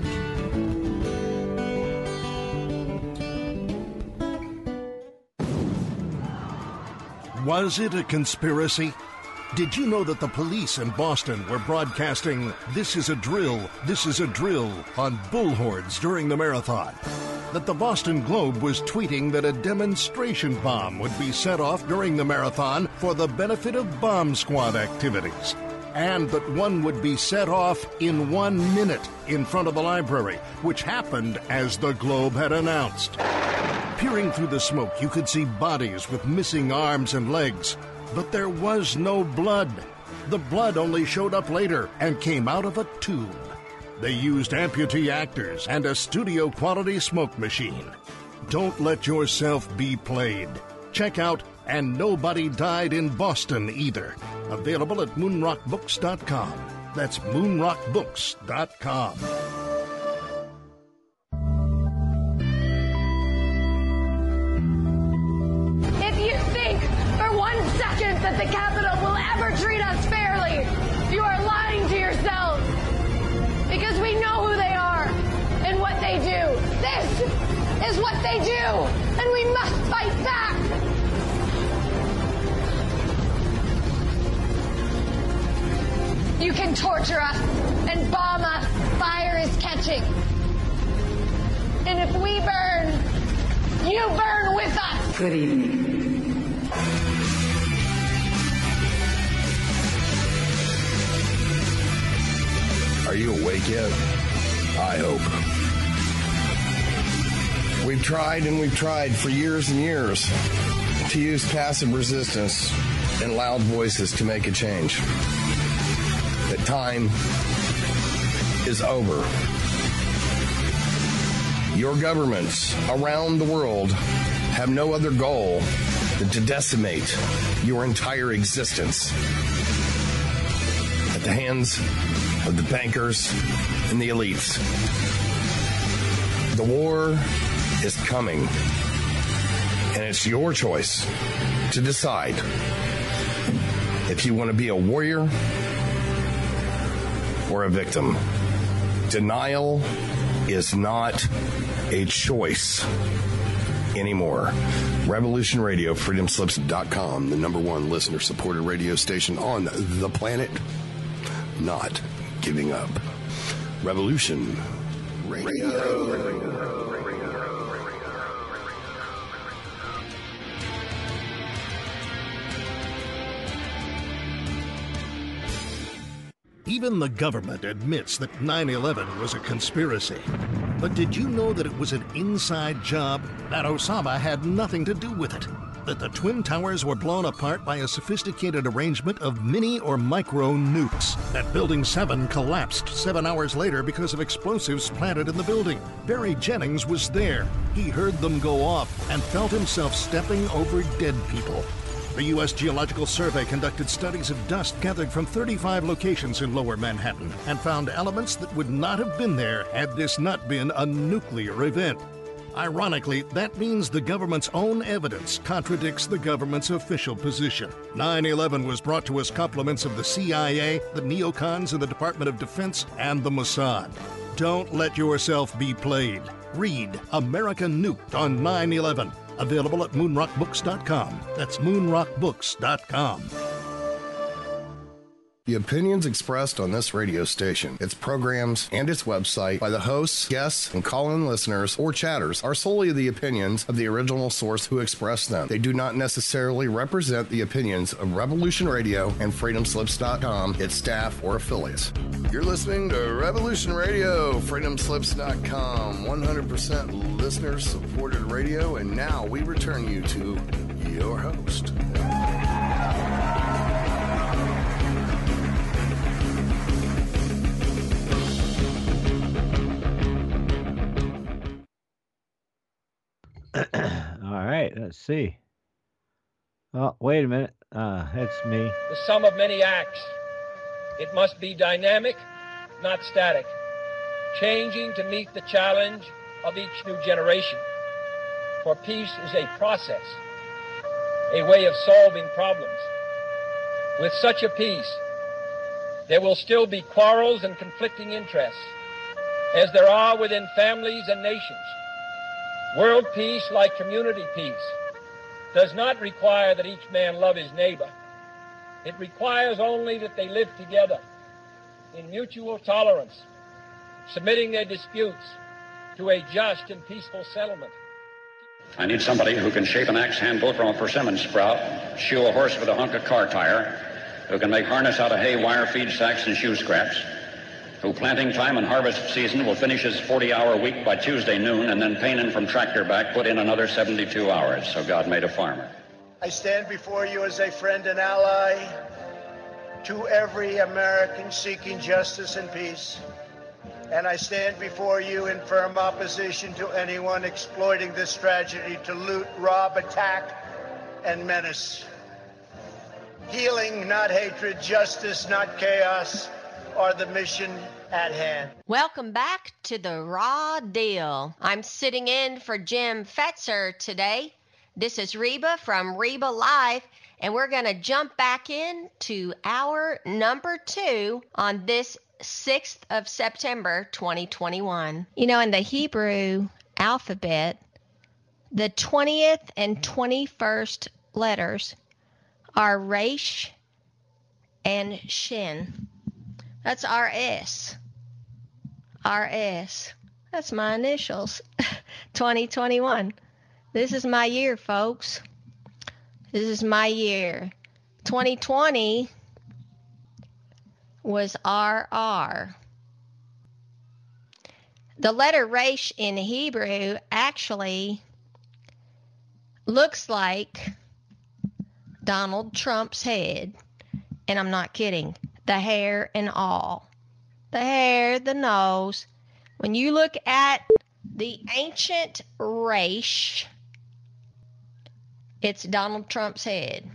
Was it a conspiracy? Did you know that the police in Boston were broadcasting "This is a drill, this is a drill" on bullhorns during the marathon? That the Boston Globe was tweeting that a demonstration bomb would be set off during the marathon for the benefit of bomb squad activities, and that one would be set off in one minute in front of the library, which happened as the Globe had announced. Peering through the smoke, you could see bodies with missing arms and legs, but there was no blood. The blood only showed up later and came out of a tube. They used amputee actors and a studio-quality smoke machine. Don't let yourself be played. Check out And Nobody Died in Boston Either. Available at moonrock books dot com. That's moonrock books dot com. If you think for one second that the Capitol will ever treat us fairly, you are lying to yourselves. Because we know who they are and what they do. This is what they do, and we must fight back. You can torture us and bomb us. Fire is catching. And if we burn, you burn with us. Good evening. Are you awake yet? I hope. We've tried and we've tried for years and years to use passive resistance and loud voices to make a change. But time is over. Your governments around the world have no other goal and to decimate your entire existence at the hands of the bankers and the elites. The war is coming, and it's your choice to decide if you want to be a warrior or a victim. Denial is not a choice anymore. Revolution Radio, freedom slips dot com, the number one listener-supported radio station on the planet. Not giving up. Revolution Radio. Even the government admits that nine eleven was a conspiracy. But did you know that it was an inside job? That Osama had nothing to do with it? That the Twin Towers were blown apart by a sophisticated arrangement of mini or micro nukes? That Building seven collapsed seven hours later because of explosives planted in the building? Barry Jennings was there. He heard them go off and felt himself stepping over dead people. The U S Geological Survey conducted studies of dust gathered from thirty-five locations in Lower Manhattan and found elements that would not have been there had this not been a nuclear event. Ironically, that means the government's own evidence contradicts the government's official position. nine eleven was brought to us compliments of the C I A, the neocons in the Department of Defense, and the Mossad. Don't let yourself be played. Read America Nuked on nine eleven. Available at moon rock books dot com. That's moon rock books dot com. The opinions expressed on this radio station, its programs, and its website by the hosts, guests, and call-in listeners or chatters are solely the opinions of the original source who expressed them. They do not necessarily represent the opinions of Revolution Radio and freedom slips dot com, its staff, or affiliates. You're listening to Revolution Radio, freedom slips dot com, one hundred percent listener-supported radio, and now we return you to your host. All right, let's see. Oh, wait a minute. Uh, that's me. The sum of many acts. It must be dynamic, not static, changing to meet the challenge of each new generation. For peace is a process, a way of solving problems. With such a peace, there will still be quarrels and conflicting interests, as there are within families and nations. World peace, like community peace, does not require that each man love his neighbor. It requires only that they live together in mutual tolerance, submitting their disputes to a just and peaceful settlement. I need somebody who can shape an axe handle from a persimmon sprout, shoe a horse with a hunk of car tire, who can make harness out of hay, wire, feed sacks, and shoe scraps, who planting time and harvest season will finish his forty-hour week by Tuesday noon, and then painin' from tractor back put in another seventy-two hours. So God made a farmer. I stand before you as a friend and ally to every American seeking justice and peace. And I stand before you in firm opposition to anyone exploiting this tragedy to loot, rob, attack, and menace. Healing, not hatred, justice, not chaos, are the mission at hand. Welcome back to the Raw Deal. I'm sitting in for Jim Fetzer today. This is Reba from Reba Live, and we're going to jump back in to hour number two on this sixth of September, twenty twenty-one. You know, in the Hebrew alphabet, the twentieth and twenty-first letters are Resh and Shin. That's R S. R S. That's my initials. twenty twenty-one. This is my year, folks. This is my year. twenty twenty was R R. The letter Resh in Hebrew actually looks like Donald Trump's head. And I'm not kidding. The hair and all. The hair, the nose. When you look at the ancient Resh It's Donald Trump's head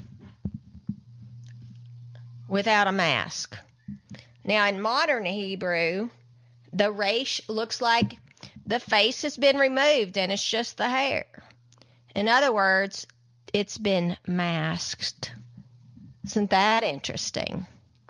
without a mask. Now, in modern Hebrew, the resh looks like the face has been removed and it's just the hair. In other words, it's been masked. Isn't that interesting?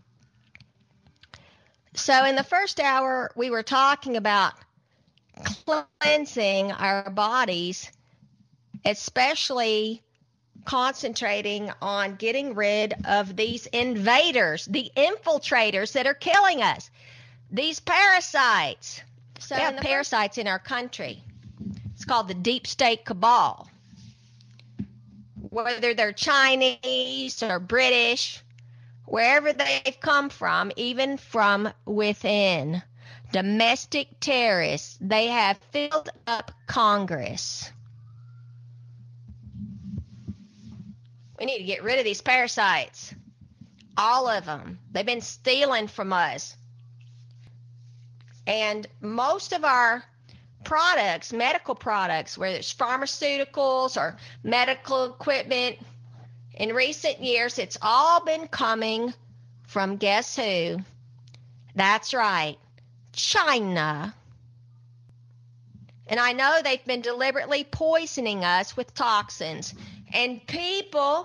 So in the first hour, we were talking about cleansing our bodies, especially concentrating on getting rid of these invaders, the infiltrators that are killing us, these parasites. So we have parasites in our country. It's called the deep state cabal. Whether they're Chinese or British, wherever they've come from, even from within, domestic terrorists, they have filled up Congress. We need to get rid of these parasites. All of them. They've been stealing from us. And most of our products, medical products, whether it's pharmaceuticals or medical equipment, in recent years, it's all been coming from guess who? That's right, China. And I know they've been deliberately poisoning us with toxins. And people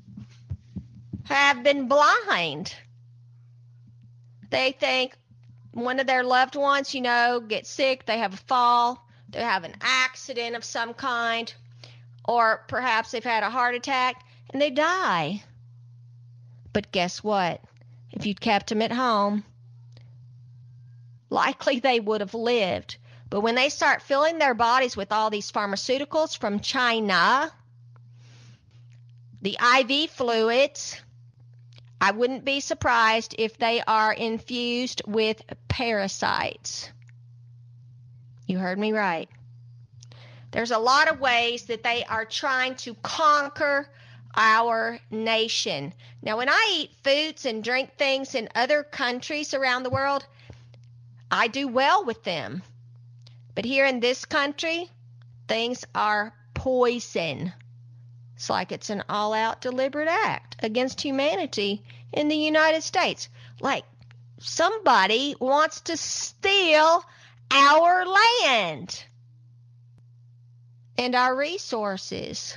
have been blind. They think one of their loved ones, you know, gets sick, they have a fall, they have an accident of some kind, or perhaps they've had a heart attack and they die. But guess what? If you'd kept them at home, likely they would have lived. But when they start filling their bodies with all these pharmaceuticals from China, the I V fluids, I wouldn't be surprised if they are infused with parasites. You heard me right. There's a lot of ways that they are trying to conquer our nation. Now, when I eat foods and drink things in other countries around the world, I do well with them. But here in this country, things are poison. It's like it's an all-out deliberate act against humanity in the United States. Like somebody wants to steal our land and our resources.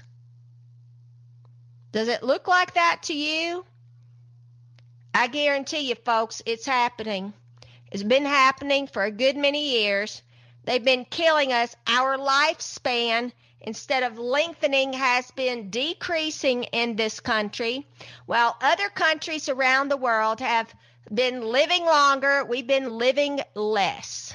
Does it look like that to you? I guarantee you, folks, it's happening. It's been happening for a good many years. They've been killing us. Our lifespan, instead of lengthening, has been decreasing in this country, while other countries around the world have been living longer. We've been living less.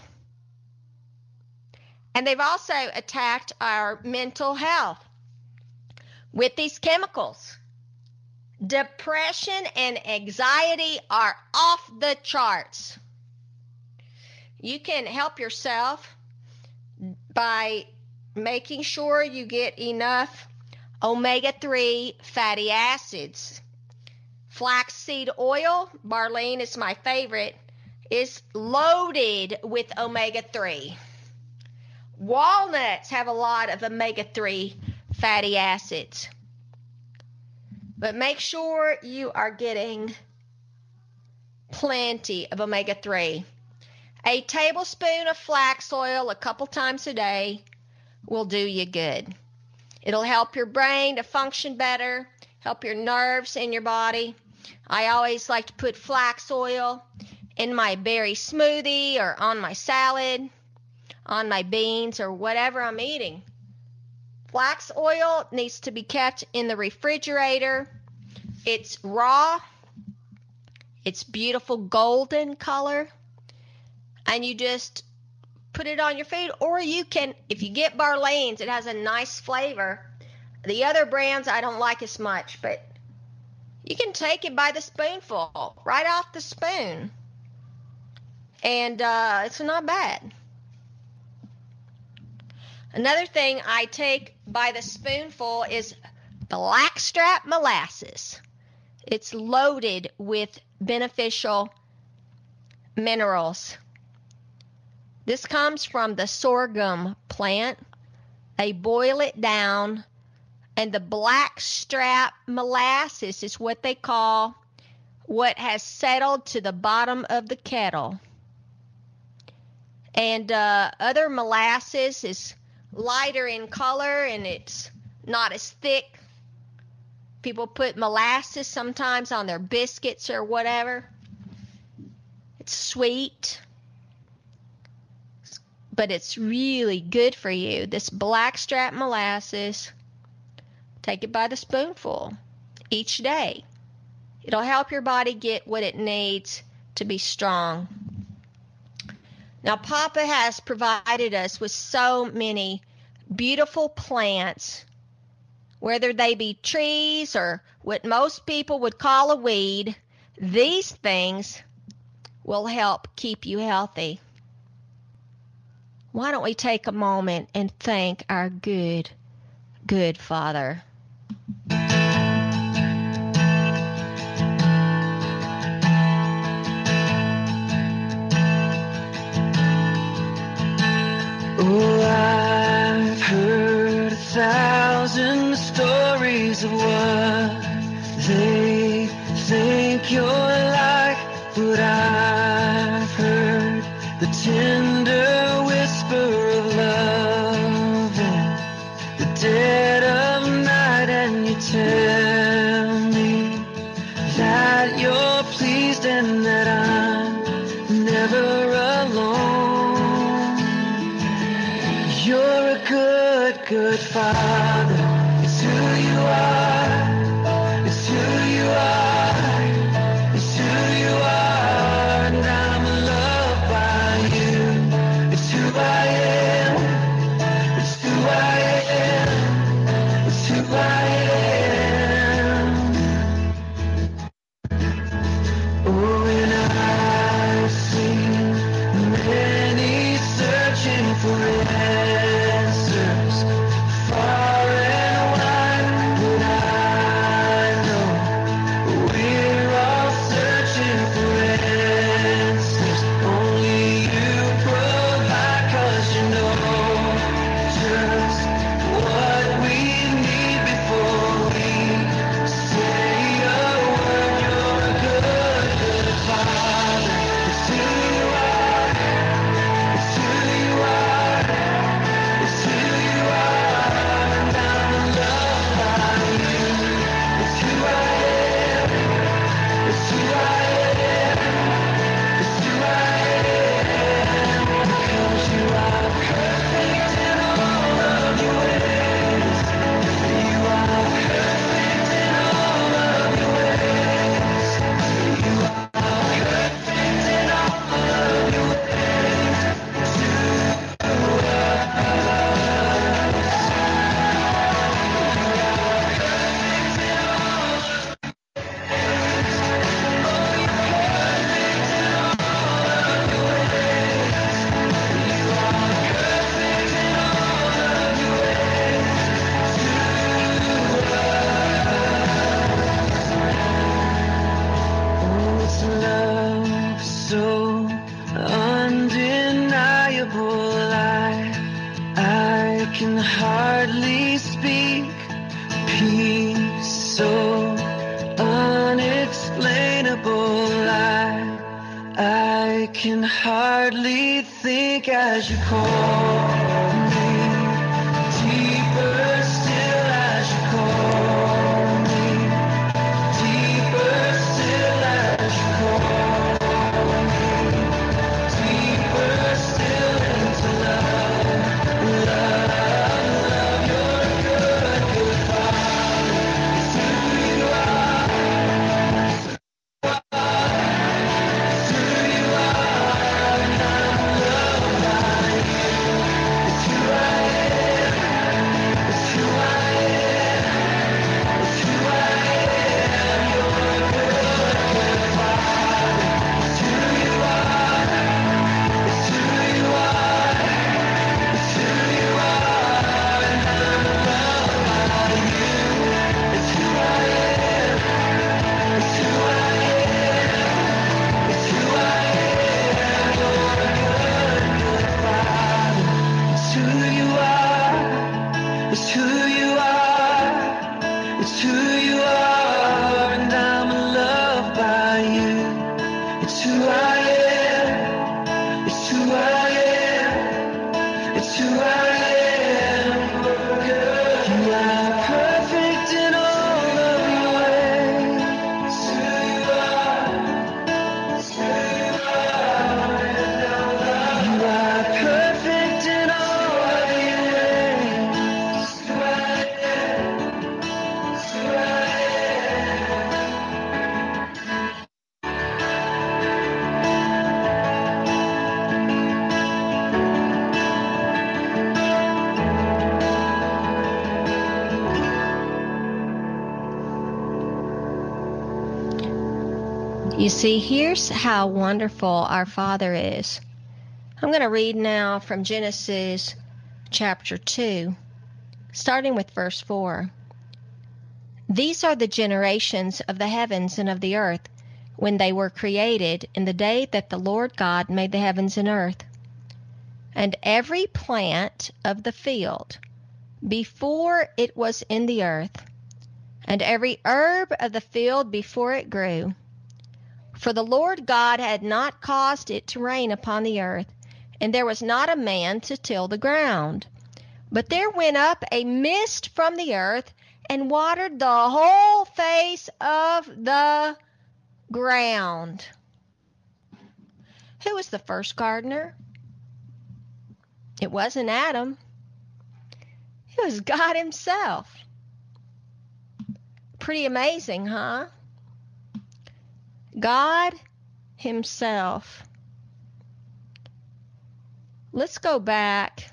And they've also attacked our mental health with these chemicals. Depression and anxiety are off the charts. You can help yourself by making sure you get enough omega three fatty acids. Flaxseed oil, Barlene is my favorite, is loaded with omega three. Walnuts have a lot of omega three fatty acids. But make sure you are getting plenty of omega three. A tablespoon of flax oil a couple times a day will do you good. It'll help your brain to function better, help your nerves in your body. I always like to put flax oil in my berry smoothie or on my salad, on my beans or whatever I'm eating. Flax oil needs to be kept in the refrigerator. It's raw. It's beautiful golden color. And you just put it on your food, or you can, if you get Barlene's, it has a nice flavor. The other brands I don't like as much, but you can take it by the spoonful, right off the spoon. And uh, it's not bad. Another thing I take by the spoonful is blackstrap molasses. It's loaded with beneficial minerals. This comes from the sorghum plant. They boil it down And the blackstrap molasses is what they call what has settled to the bottom of the kettle. And uh, other molasses is lighter in color and it's not as thick. People put molasses sometimes on their biscuits or whatever. It's sweet, but it's really good for you. This blackstrap molasses, take it by the spoonful each day. It'll help your body get what it needs to be strong. Now, Papa has provided us with so many beautiful plants, whether they be trees or what most people would call a weed. These things will help keep you healthy. Why don't we take a moment and thank our good, good Father? Oh, I've heard a thousand stories of what they think you're like, but I've heard the tender whisper of love in the dead of night, and you tell me that you're pleased and that I'm never alone. You're a good, good Father. It's who you are. It's who you are. It's who you are. And I'm loved by you. It's who I am. It's who I am. It's who I am. Oh, and I've seen many searching for answers far and wide, but I know we're all searching for answers. Only you provide, 'cause you know just what we need before we say a word. You're a good, good Father. It's who you are. It's who you are. It's who you are. And I'm loved by you. It's who I am. It's who I am. It's who I am. Because you are perfect in all of your ways. You are perfect in all of your ways. You are perfect in all of your ways. To Oh, it's love so undeniable. I, I can hardly speak. Peace so unexplainable. I, I can hardly think as you call me. Deeper still as you call me. Deeper still as you call me. Deeper still into love. Love, love, you're a good, good Father. It's who you are. It's who you are. And I'm loved by you. You see, here's how wonderful our Father is. I'm going to read now from Genesis chapter two, starting with verse four. These are the generations of the heavens and of the earth when they were created in the day that the Lord God made the heavens and earth. And every plant of the field before it was in the earth, and every herb of the field before it grew. For the Lord God had not caused it to rain upon the earth, and there was not a man to till the ground. But there went up a mist from the earth, and watered the whole face of the ground. Who was the first gardener? It wasn't Adam. It was God himself. Pretty amazing, huh? God himself. Let's go back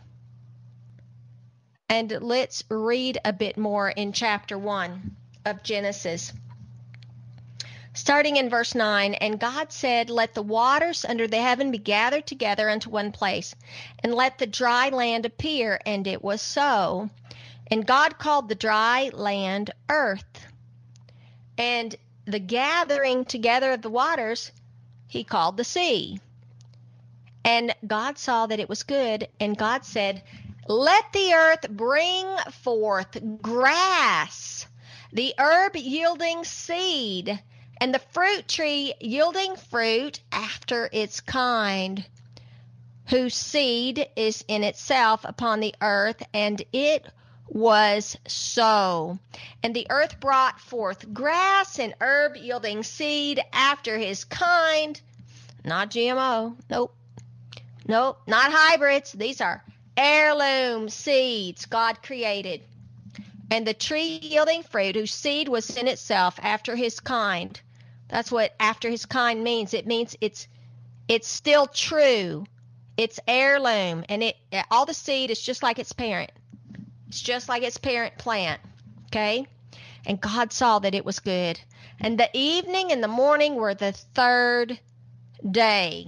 and let's read a bit more in chapter one of Genesis. Starting in verse nine, and God said, let the waters under the heaven be gathered together unto one place, and let the dry land appear. And it was so. And God called the dry land earth. And the gathering together of the waters he called the sea. And God saw that it was good, and God said, let the earth bring forth grass, the herb yielding seed, and the fruit tree yielding fruit after its kind, whose seed is in itself upon the earth. And it was so. And the earth brought forth grass and herb yielding seed after his kind. Not G M O. Nope. Nope. Not hybrids. These are heirloom seeds God created. And the tree yielding fruit, whose seed was in itself after his kind. That's what after his kind means. It means it's it's still true. It's heirloom. And it all the seed is just like its parent. It's just like its parent plant. Okay? And God saw that it was good. And the evening and the morning were the third day.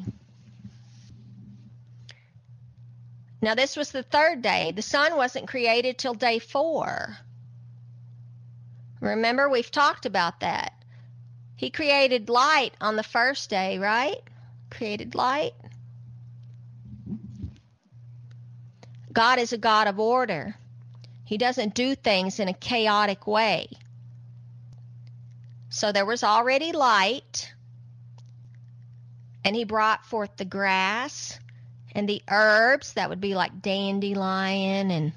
Now this was the third day. The sun wasn't created till day four. Remember, we've talked about that. He created light on the first day, right? Created light. God is a God of order. He doesn't do things in a chaotic way. So there was already light, and he brought forth the grass and the herbs. That would be like dandelion, and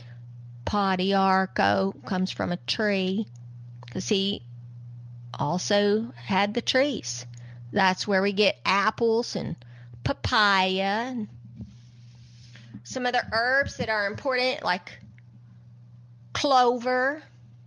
podiarco comes from a tree, because he also had the trees. That's where we get apples and papaya and some other herbs that are important, like clover,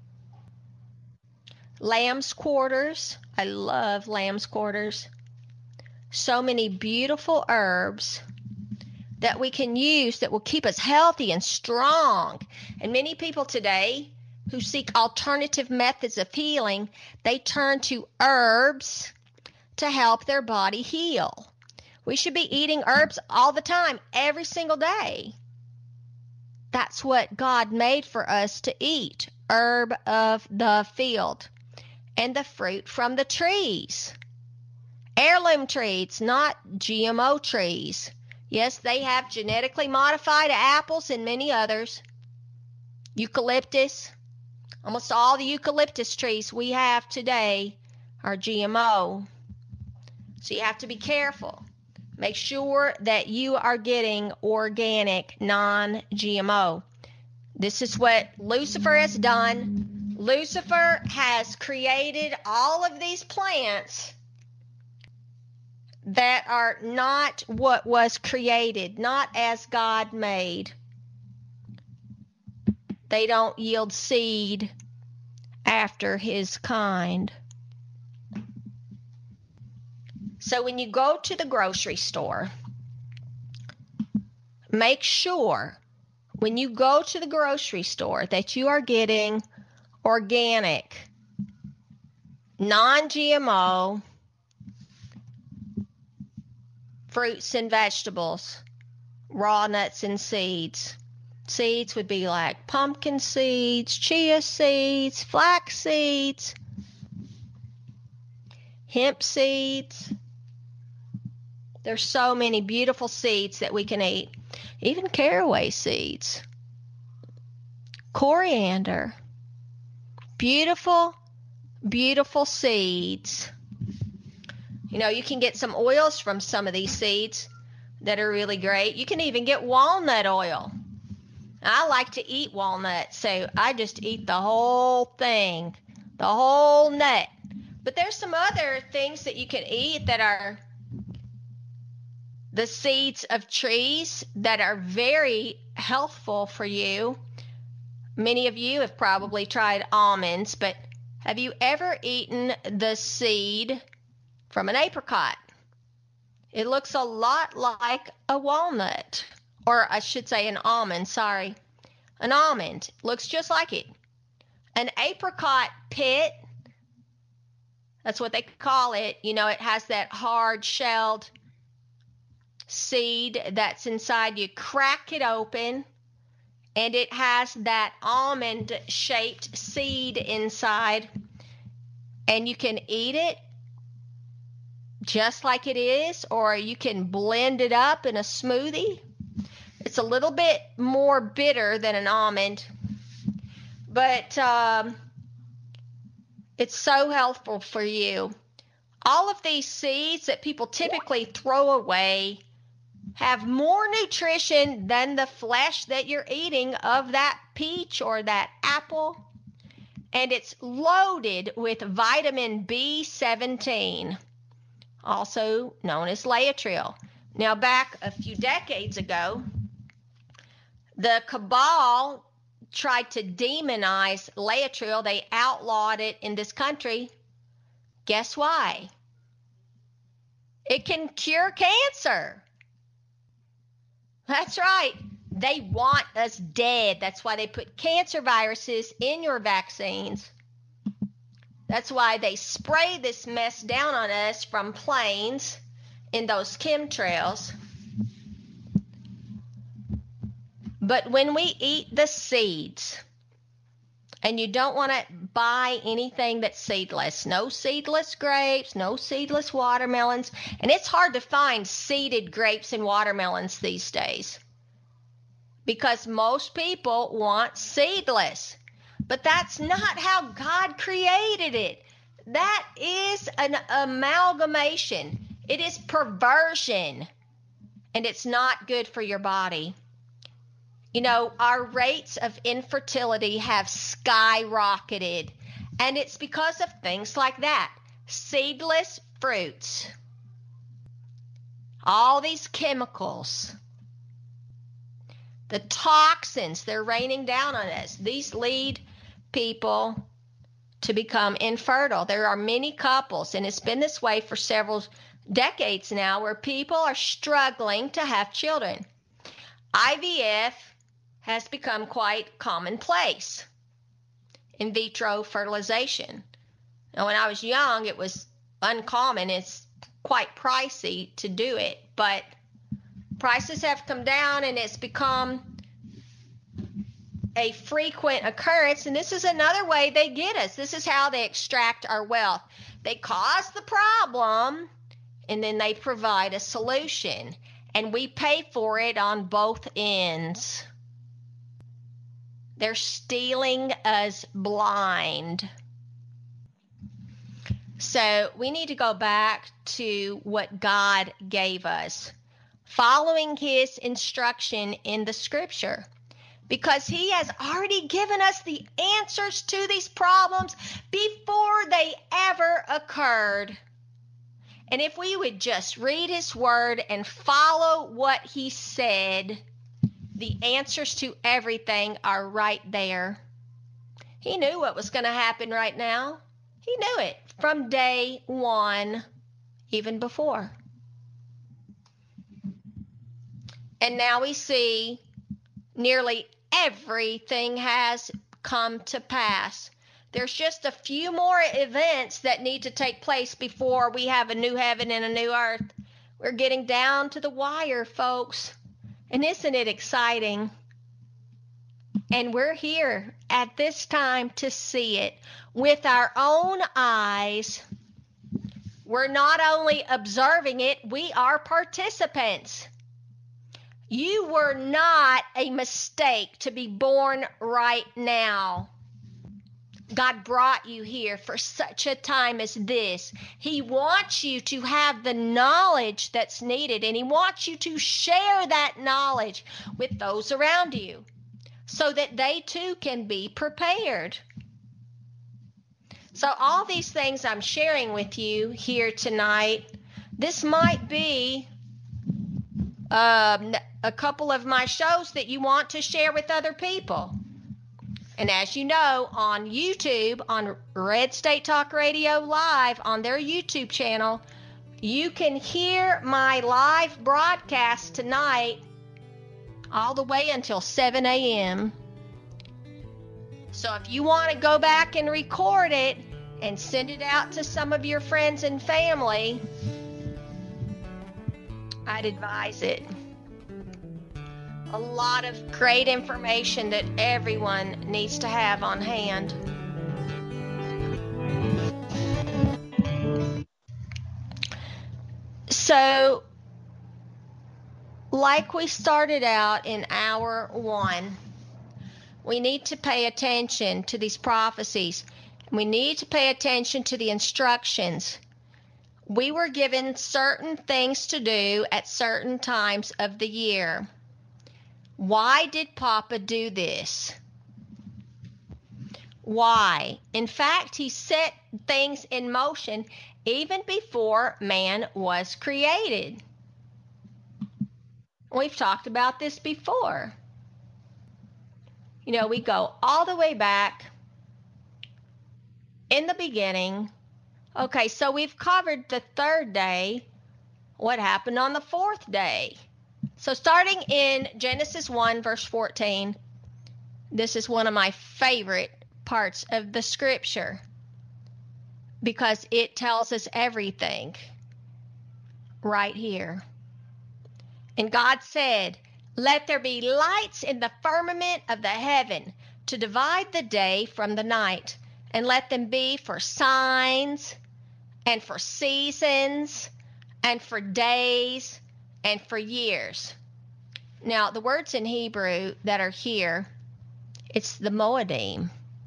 lamb's quarters. I love lamb's quarters. So many beautiful herbs that we can use that will keep us healthy and strong. And many people today who seek alternative methods of healing, they turn to herbs to help their body heal. We should be eating herbs all the time, every single day. That's what God made for us to eat, herb of the field and the fruit from the trees. Heirloom trees, not G M O trees. Yes, they have genetically modified apples and many others. Eucalyptus. Almost all the eucalyptus trees we have today are G M O. So you have to be careful. Make sure that you are getting organic, non-G M O. This is what Lucifer has done. Lucifer has created all of these plants that are not what was created, not as God made. They don't yield seed after his kind. So when you go to the grocery store, make sure when you go to the grocery store that you are getting organic, non-G M O, fruits and vegetables, raw nuts and seeds. Seeds would be like pumpkin seeds, chia seeds, flax seeds, hemp seeds. There's so many beautiful seeds that we can eat. Even caraway seeds. Coriander. Beautiful, beautiful seeds. You know, you can get some oils from some of these seeds that are really great. You can even get walnut oil. I like to eat walnuts, so I just eat the whole thing, the whole nut. But there's some other things that you can eat that are the seeds of trees that are very healthful for you. Many of you have probably tried almonds, but have you ever eaten the seed from an apricot? It looks a lot like a walnut, or I should say an almond, sorry. An almond looks just like it. An apricot pit, that's what they call it. You know, it has that hard shelled seed that's inside. You crack it open, and it has that almond shaped seed inside, and you can eat it just like it is, or you can blend it up in a smoothie. It's a little bit more bitter than an almond, but um, it's so helpful for you. All of these seeds that people typically throw away have more nutrition than the flesh that you're eating of that peach or that apple. And it's loaded with vitamin B seventeen, also known as Laetrile. Now, back a few decades ago, the cabal tried to demonize Laetrile. They outlawed it in this country. Guess why? It can cure cancer. That's right. They want us dead. That's why they put cancer viruses in your vaccines. That's why they spray this mess down on us from planes in those chemtrails. But when we eat the seeds, and you don't want to buy anything that's seedless, no seedless grapes, no seedless watermelons, and it's hard to find seeded grapes and watermelons these days because most people want seedless. But that's not how God created it. That is an amalgamation. It is perversion, and it's not good for your body. You know, our rates of infertility have skyrocketed, and it's because of things like that. Seedless fruits, all these chemicals, the toxins, they're raining down on us. These lead people to become infertile. There are many couples, and it's been this way for several decades now, where people are struggling to have children. I V F has become quite commonplace. In vitro fertilization. Now, when I was young, it was uncommon. It's quite pricey to do it, but prices have come down, and it's become a frequent occurrence. And this is another way they get us. This is how they extract our wealth. They cause the problem, and then they provide a solution, and we pay for it on both ends. They're stealing us blind. So we need to go back to what God gave us, following his instruction in the scripture, because he has already given us the answers to these problems before they ever occurred. And if we would just read his word and follow what he said, the answers to everything are right there. He knew what was going to happen right now. He knew it from day one, even before. And now we see nearly everything has come to pass. There's just a few more events that need to take place before we have a new heaven and a new earth. We're getting down to the wire, folks. And isn't it exciting? And we're here at this time to see it with our own eyes. We're not only observing it, we are participants. You were not a mistake to be born right now. God brought you here for such a time as this. He wants you to have the knowledge that's needed, and he wants you to share that knowledge with those around you so that they too can be prepared. So all these things I'm sharing with you here tonight, this might be um, a couple of my shows that you want to share with other people. And as you know, on YouTube, on Red State Talk Radio Live, on their YouTube channel, you can hear my live broadcast tonight all the way until seven a.m. So if you want to go back and record it and send it out to some of your friends and family, I'd advise it. A lot of great information that everyone needs to have on hand. So, like we started out in hour one, we need to pay attention to these prophecies. We need to pay attention to the instructions. We were given certain things to do at certain times of the year. Why did Papa do this? Why? In fact, he set things in motion even before man was created. We've talked about this before. You know, we go all the way back in the beginning. Okay, so we've covered the third day. What happened on the fourth day? So starting in Genesis one, verse fourteen, this is one of my favorite parts of the scripture because it tells us everything right here. And God said, "Let there be lights in the firmament of the heaven to divide the day from the night, and let them be for signs and for seasons and for days and for years." Now, the words in Hebrew that are here, it's the Moedim,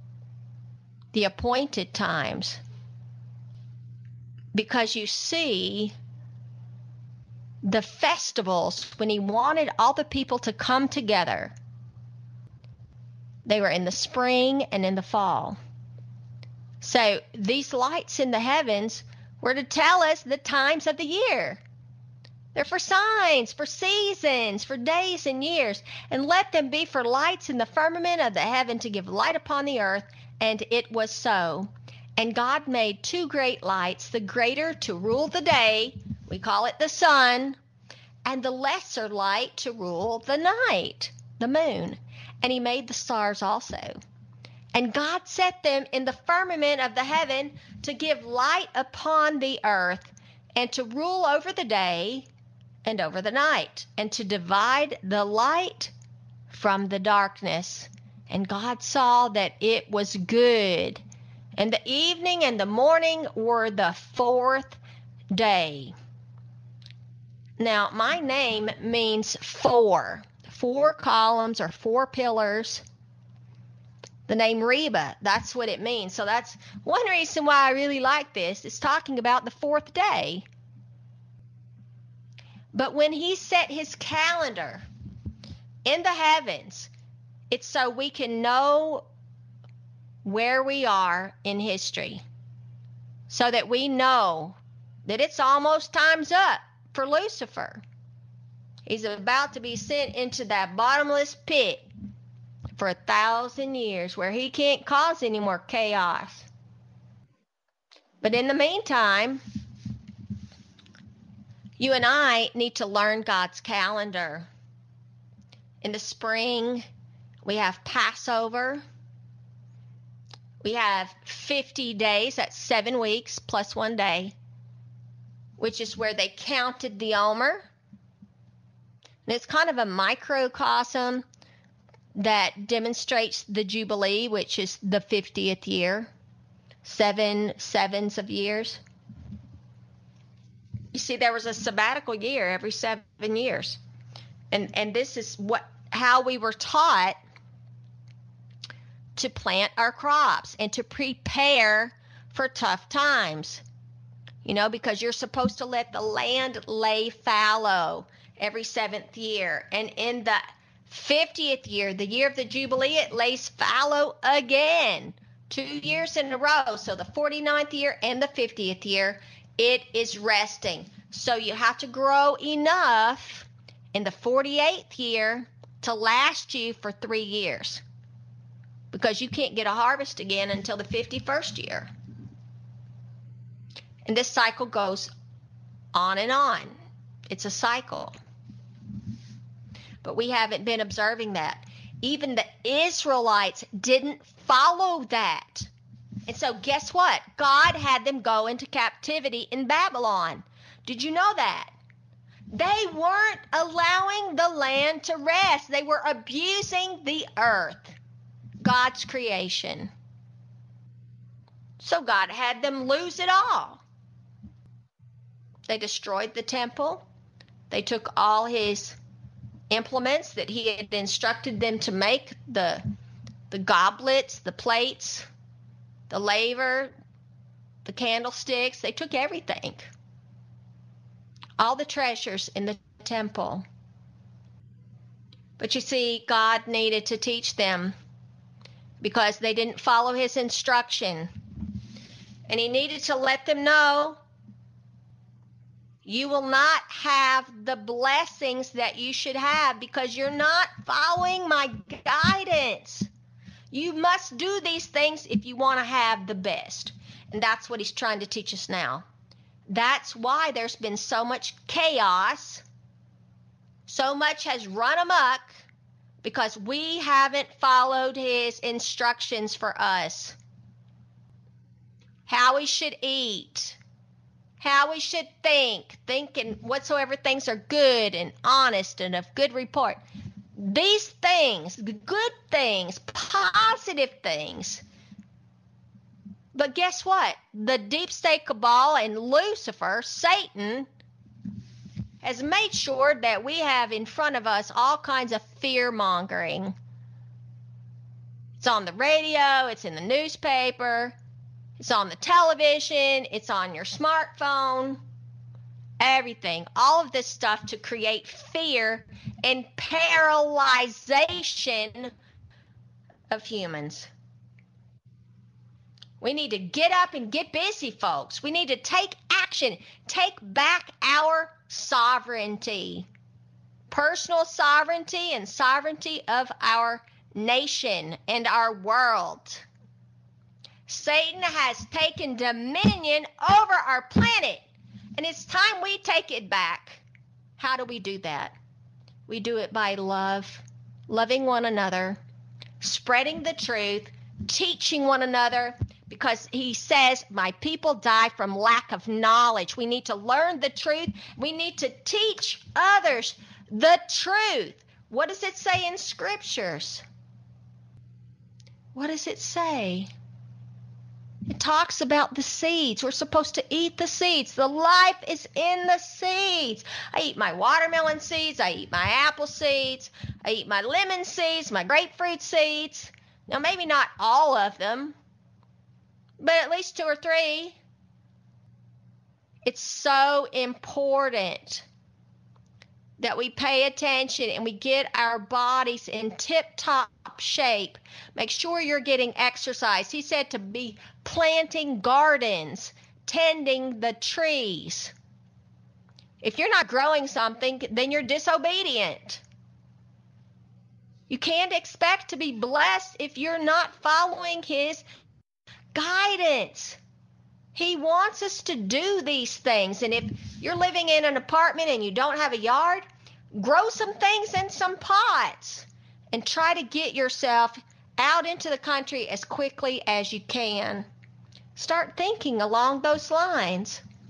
the appointed times. Because you see, the festivals, when he wanted all the people to come together, they were in the spring and in the fall. So these lights in the heavens were to tell us the times of the year. They're for signs, for seasons, for days and years. And let them be for lights in the firmament of the heaven to give light upon the earth. And it was so. And God made two great lights, the greater to rule the day, we call it the sun, and the lesser light to rule the night, the moon. And he made the stars also. And God set them in the firmament of the heaven to give light upon the earth, and to rule over the day and over the night, and to divide the light from the darkness. And God saw that it was good. And the evening and the morning were the fourth day. Now, my name means four. Four columns or four pillars. The name Reba, that's what it means. So that's one reason why I really like this. It's talking about the fourth day. But when he set his calendar in the heavens, it's so we can know where we are in history. So that we know that it's almost time's up for Lucifer. He's about to be sent into that bottomless pit for a thousand years where he can't cause any more chaos. But in the meantime, you and I need to learn God's calendar. In the spring, we have Passover. We have fifty days, that's seven weeks plus one day. which is where they counted the Omer. And it's kind of a microcosm that demonstrates the Jubilee, which is the fiftieth year, seven sevens of years. You see, there was a sabbatical year every seven years. And and this is what how we were taught to plant our crops and to prepare for tough times. You know, because you're supposed to let the land lay fallow every seventh year. And in the fiftieth year, the year of the Jubilee, it lays fallow again, two years in a row. So the forty-ninth year and the fiftieth year, it is resting. So you have to grow enough in the forty-eighth year to last you for three years, because you can't get a harvest again until the fifty-first year. And this cycle goes on and on. It's a cycle. But we haven't been observing that. Even the Israelites didn't follow that. And so guess what? God had them go into captivity in Babylon. Did you know that? They weren't allowing the land to rest. They were abusing the earth, God's creation. So God had them lose it all. They destroyed the temple. They took all his implements that he had instructed them to make, the the goblets, the plates, the laver, the candlesticks. They took everything, all the treasures in the temple. But you see, God needed to teach them because they didn't follow his instruction, and he needed to let them know, you will not have the blessings that you should have because you're not following my guidance. You must do these things if you want to have the best. And that's what he's trying to teach us now. That's why there's been so much chaos. So much has run amok because we haven't followed his instructions for us. How we should eat, how we should think, thinking whatsoever things are good and honest and of good report. These things, good things, positive things. But guess what? The deep state cabal and Lucifer, Satan, has made sure that we have in front of us all kinds of fear mongering. It's on the radio, it's in the newspaper, it's on the television, it's on your smartphone, everything. All of this stuff to create fear and paralyzation of humans. We need to get up and get busy, folks. We need to take action, take back our sovereignty, personal sovereignty and sovereignty of our nation and our world. Satan has taken dominion over our planet, and it's time we take it back. How do we do that? We do it by love, loving one another, spreading the truth, teaching one another, because he says, my people die from lack of knowledge. We need to learn the truth. We need to teach others the truth. What does it say in scriptures? What does it say? It talks about the seeds. We're supposed to eat the seeds. The life is in the seeds. I eat my watermelon seeds. I eat my apple seeds. I eat my lemon seeds, my grapefruit seeds. Now, maybe not all of them, but at least two or three. It's so important that we pay attention and we get our bodies in tip-top shape. Make sure you're getting exercise. He said to be planting gardens, tending the trees. If you're not growing something, then you're disobedient. You can't expect to be blessed if you're not following his guidance. He wants us to do these things. And if you're living in an apartment and you don't have a yard, grow some things in some pots and try to get yourself out into the country as quickly as you can. Start thinking along those lines,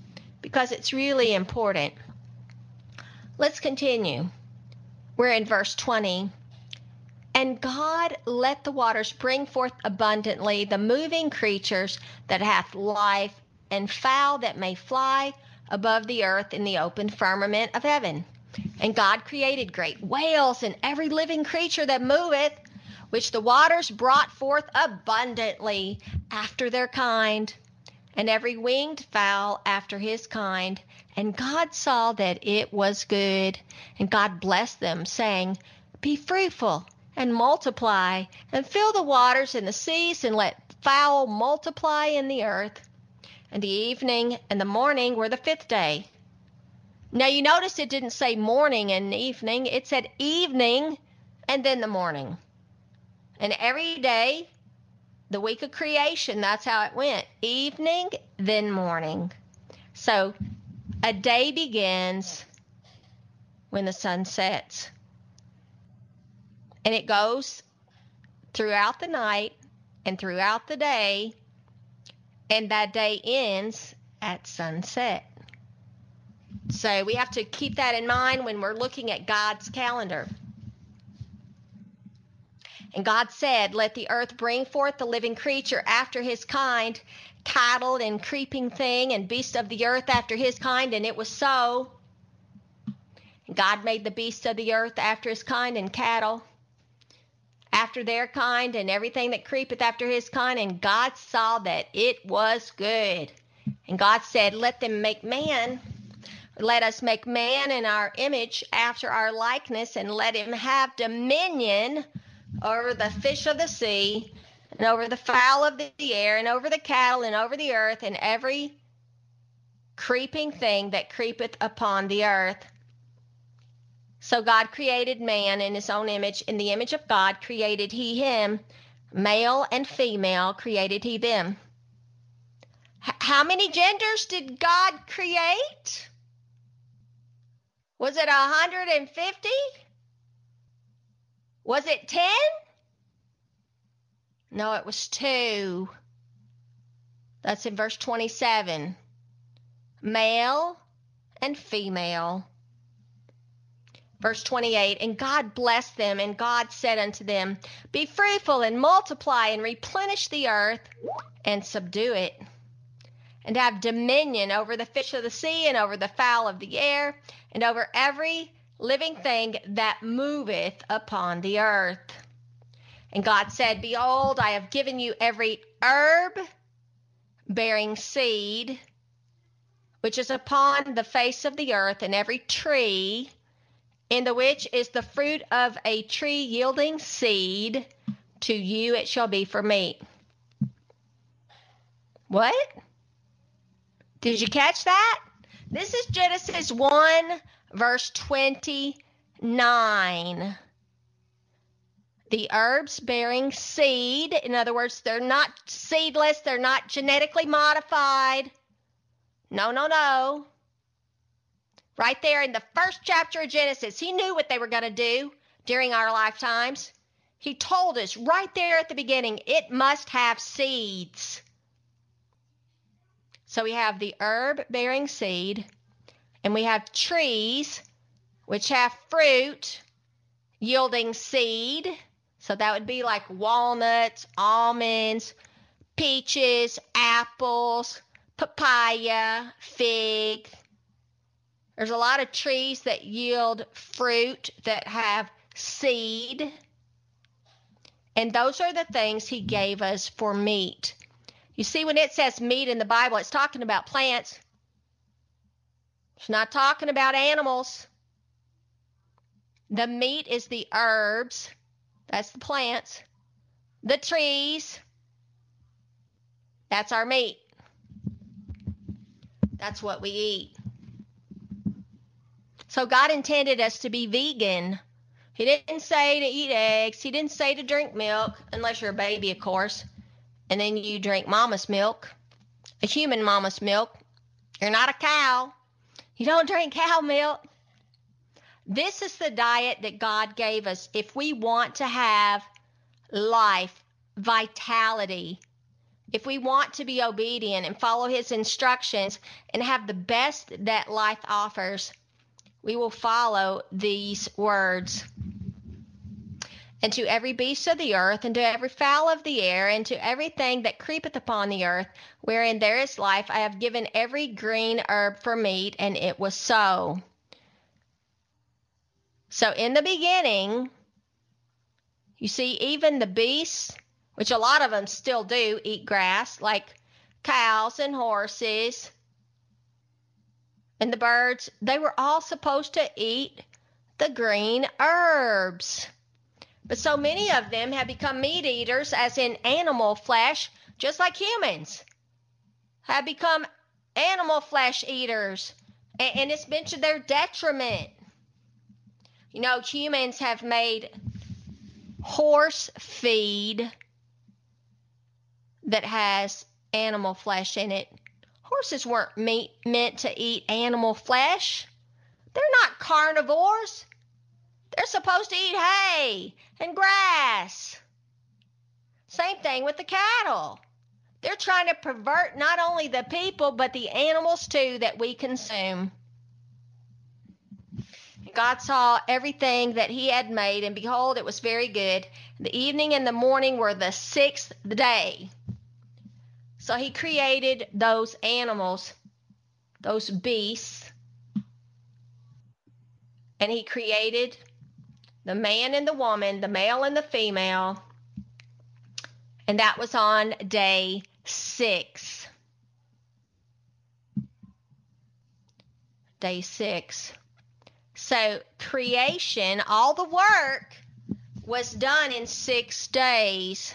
because it's really important. Let's continue. We're in verse twenty. And God let the waters bring forth abundantly the moving creatures that hath life, and fowl that may fly above the earth in the open firmament of heaven. And God created great whales and every living creature that moveth, which the waters brought forth abundantly after their kind, and every winged fowl after his kind. And God saw that it was good. And God blessed them, saying, Be fruitful, and multiply, and fill the waters and the seas, and let fowl multiply in the earth. And the evening and the morning were the fifth day. Now you notice it didn't say morning and evening, it said evening and then the morning. And every day, the week of creation, that's how it went. Evening, then morning. So a day begins when the sun sets. And it goes throughout the night and throughout the day, and that day ends at sunset. So we have to keep that in mind when we're looking at God's calendar. And God said, Let the earth bring forth the living creature after his kind, cattle and creeping thing, and beast of the earth after his kind, and it was so. And God made the beasts of the earth after his kind, and cattle after their kind, and everything that creepeth after his kind. And God saw that it was good. And God said, Let them make man, let us make man in our image after our likeness, and let him have dominion over the fish of the sea, and over the fowl of the air, and over the cattle, and over the earth, and every creeping thing that creepeth upon the earth. So God created man in his own image. In the image of God created he him. Male and female created he them. H- how many genders did God create? Was it one hundred fifty? Was it ten? No, it was two. That's in verse twenty-seven. Male and female. Verse twenty-eight, and God blessed them, and God said unto them, Be fruitful, and multiply, and replenish the earth, and subdue it, and have dominion over the fish of the sea, and over the fowl of the air, and over every living thing that moveth upon the earth. And God said, Behold, I have given you every herb bearing seed, which is upon the face of the earth, and every tree, in the which is the fruit of a tree yielding seed, to you it shall be for meat. What? Did you catch that? This is Genesis one, verse twenty-nine. The herbs bearing seed, in other words, they're not seedless, they're not genetically modified. No, no, no. Right there in the first chapter of Genesis, he knew what they were going to do during our lifetimes. He told us right there at the beginning, it must have seeds. So we have the herb bearing seed, and we have trees which have fruit yielding seed. So that would be like walnuts, almonds, peaches, apples, papaya, fig. There's a lot of trees that yield fruit that have seed. And those are the things he gave us for meat. You see, when it says meat in the Bible, it's talking about plants. It's not talking about animals. The meat is the herbs. That's the plants. The trees. That's our meat. That's what we eat. So God intended us to be vegan. He didn't say to eat eggs. He didn't say to drink milk, unless you're a baby, of course. And then you drink mama's milk, a human mama's milk. You're not a cow. You don't drink cow milk. This is the diet that God gave us if we want to have life, vitality, if we want to be obedient and follow his instructions and have the best that life offers, we will follow these words. And to every beast of the earth, and to every fowl of the air, and to everything that creepeth upon the earth, wherein there is life, I have given every green herb for meat, and it was so. So in the beginning, you see, even the beasts, which a lot of them still do eat grass, like cows and horses, and the birds, they were all supposed to eat the green herbs. But so many of them have become meat eaters, as in animal flesh, just like humans have become animal flesh eaters. And it's been to their detriment. You know, humans have made horse feed that has animal flesh in it. Horses weren't meat, meant to eat animal flesh. They're not carnivores. They're supposed to eat hay and grass. Same thing with the cattle. They're trying to pervert not only the people, but the animals too that we consume. God saw everything that he had made, and behold, it was very good. The evening and the morning were the sixth day. So he created those animals, those beasts, and he created the man and the woman, the male and the female, and that was on day six. Day six. So creation, all the work was done in six days.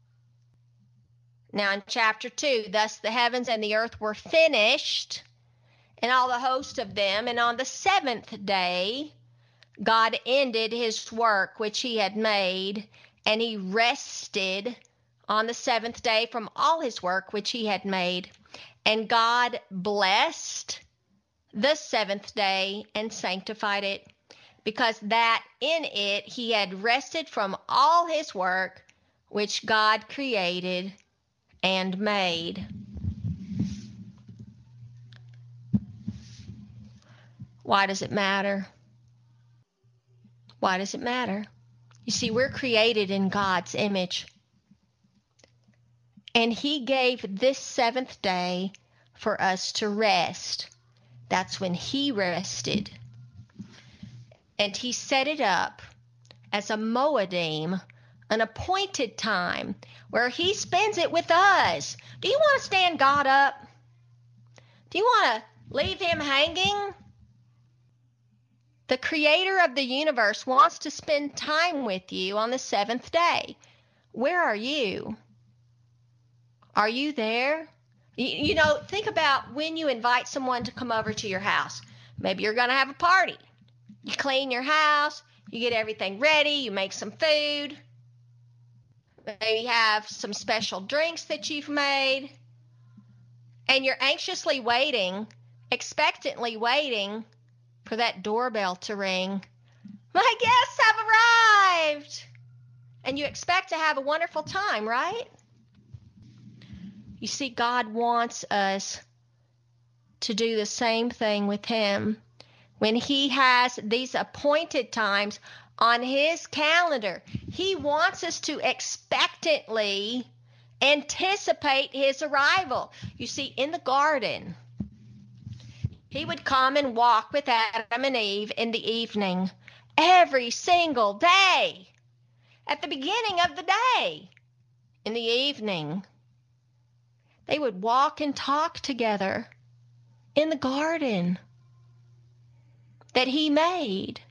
Now in chapter two, thus the heavens and the earth were finished, and all the host of them, and on the seventh day God ended his work which he had made, and he rested on the seventh day from all his work which he had made. And God blessed the seventh day and sanctified it, because that in it he had rested from all his work which God created and made. Why does it matter? Why does it matter? You see, we're created in God's image. And he gave this seventh day for us to rest. That's when he rested. And he set it up as a moedim, an appointed time, where he spends it with us. Do you want to stand God up? Do you want to leave him hanging? The creator of the universe wants to spend time with you on the seventh day. Where are you? Are you there? You, you know, think about when you invite someone to come over to your house. Maybe you're going to have a party. You clean your house, you get everything ready, you make some food. Maybe have some special drinks that you've made. And you're anxiously waiting, expectantly waiting for that doorbell to ring. My guests have arrived! And you expect to have a wonderful time, right? You see, God wants us to do the same thing with him. When he has these appointed times on his calendar, he wants us to expectantly anticipate his arrival. You see, in the garden, he would come and walk with Adam and Eve in the evening, every single day, at the beginning of the day, in the evening. They would walk and talk together in the garden that he made.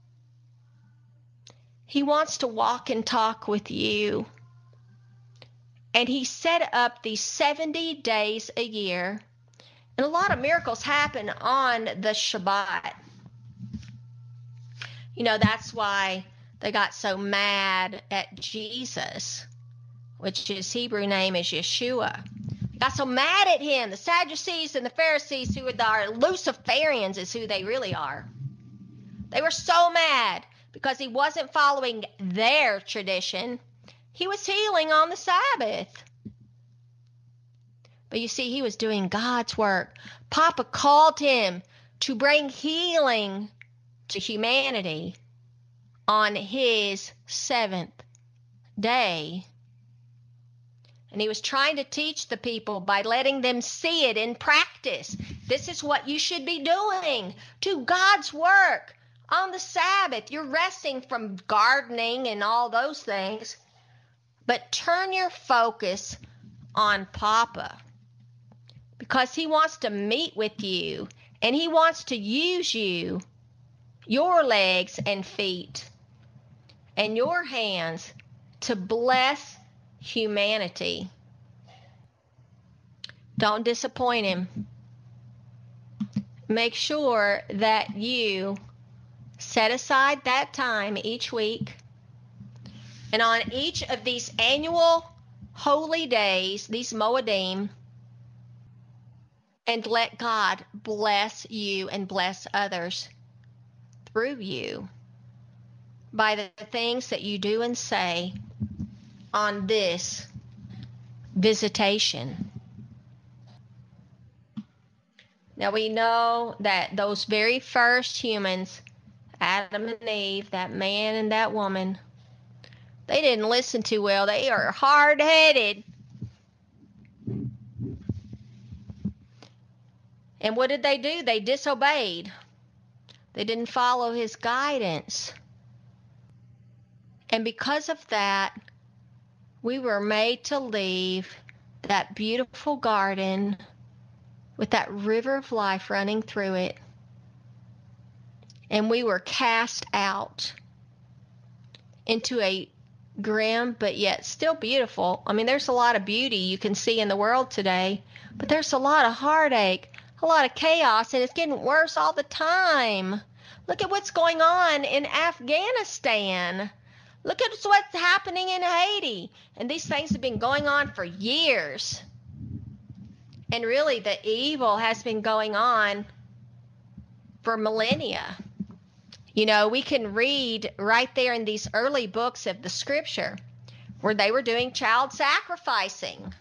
He wants to walk and talk with you. And he set up these seventy days a year. And a lot of miracles happen on the Shabbat. You know, that's why they got so mad at Jesus, which his Hebrew name is Yeshua. They got so mad at him. The Sadducees and the Pharisees, who are Luciferians, is who they really are. They were so mad because he wasn't following their tradition. He was healing on the Sabbath. But you see, he was doing God's work. Papa called him to bring healing to humanity on his seventh day. And he was trying to teach the people by letting them see it in practice. This is what you should be doing. Do God's work on the Sabbath. You're resting from gardening and all those things. But turn your focus on Papa, because he wants to meet with you and he wants to use you, your legs and feet and your hands, to bless humanity. Don't disappoint him. Make sure that you set aside that time each week, and on each of these annual holy days, these Moedim, and let God bless you and bless others through you by the things that you do and say on this visitation. Now we know that those very first humans, Adam and Eve, that man and that woman, they didn't listen too well. They are hard-headed. And what did they do? They disobeyed. They didn't follow his guidance. And because of that, we were made to leave that beautiful garden with that river of life running through it. And we were cast out into a grim but yet still beautiful. I mean, there's a lot of beauty you can see in the world today, but there's a lot of heartache, a lot of chaos, and it's getting worse all the time. Look at what's going on in Afghanistan. Look at what's happening in Haiti. And these things have been going on for years. And really, the evil has been going on for millennia. You know, we can read right there in these early books of the scripture where they were doing child sacrificing.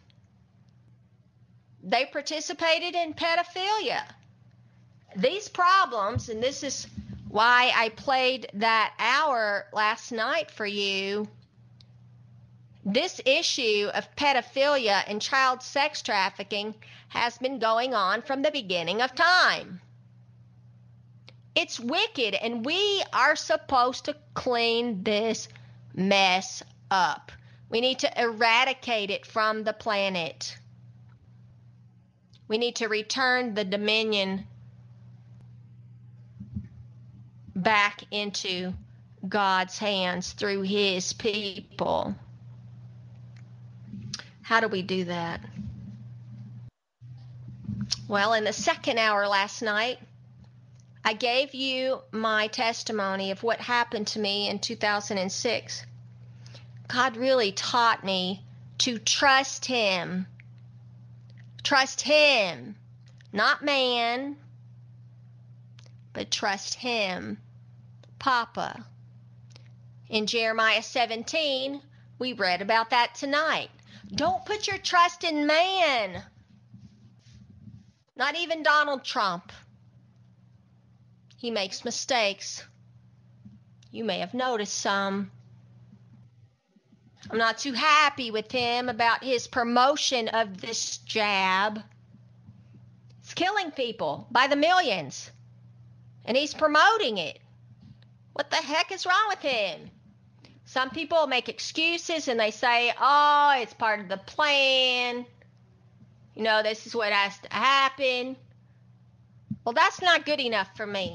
They participated in pedophilia. These problems, and this is why I played that hour last night for you, this issue of pedophilia and child sex trafficking has been going on from the beginning of time. It's wicked, and we are supposed to clean this mess up. We need to eradicate it from the planet. We need to return the dominion back into God's hands through his people. How do we do that? Well, in the second hour last night, I gave you my testimony of what happened to me in two thousand six. God really taught me to trust him. Trust him, not man, but trust him, Papa. In Jeremiah seventeen, we read about that tonight. Don't put your trust in man, not even Donald Trump. He makes mistakes. You may have noticed some. I'm not too happy with him about his promotion of this jab. It's killing people by the millions, and he's promoting it. What the heck is wrong with him? Some people make excuses and they say, oh, it's part of the plan. You know, this is what has to happen. Well, that's not good enough for me.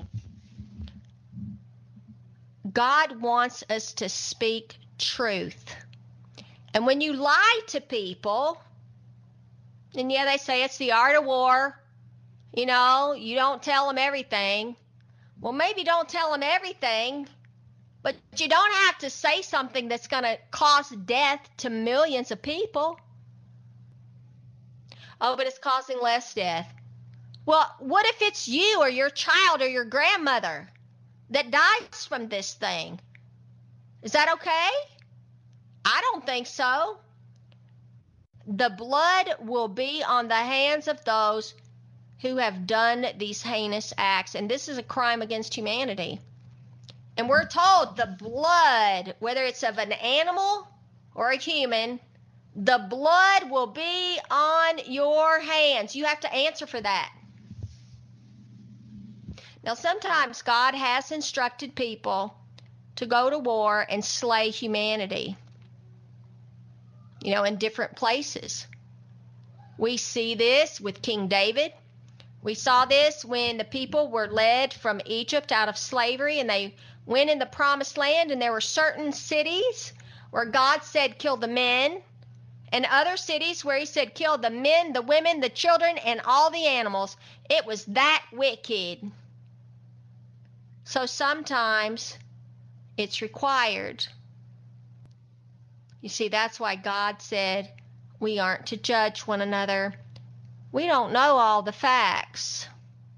God wants us to speak truth. And when you lie to people, and yeah, they say it's the art of war, you know, you don't tell them everything. Well, maybe don't tell them everything, but you don't have to say something that's going to cause death to millions of people. Oh, but it's causing less death. Well, what if it's you or your child or your grandmother that dies from this thing? Is that okay? I don't think so. The blood will be on the hands of those who have done these heinous acts. And this is a crime against humanity. And we're told the blood, whether it's of an animal or a human, the blood will be on your hands. You have to answer for that. Now, sometimes God has instructed people to go to war and slay humanity, you know, in different places. We see this with King David. We saw this when the people were led from Egypt out of slavery and they went in the promised land, and there were certain cities where God said, kill the men, and other cities where he said, kill the men, the women, the children, and all the animals. It was that wicked. So sometimes it's required. You see, that's why God said we aren't to judge one another. We don't know all the facts.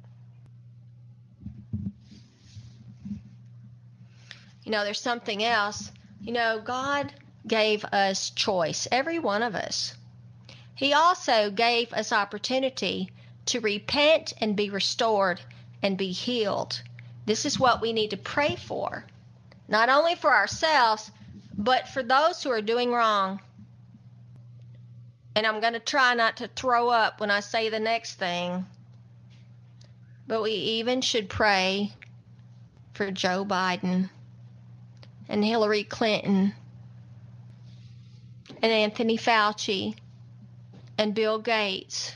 You know, there's something else. You know, God gave us choice, every one of us. He also gave us opportunity to repent and be restored and be healed. This is what we need to pray for, not only for ourselves, but for those who are doing wrong. And I'm going to try not to throw up when I say the next thing, but we even should pray for Joe Biden and Hillary Clinton and Anthony Fauci and Bill Gates.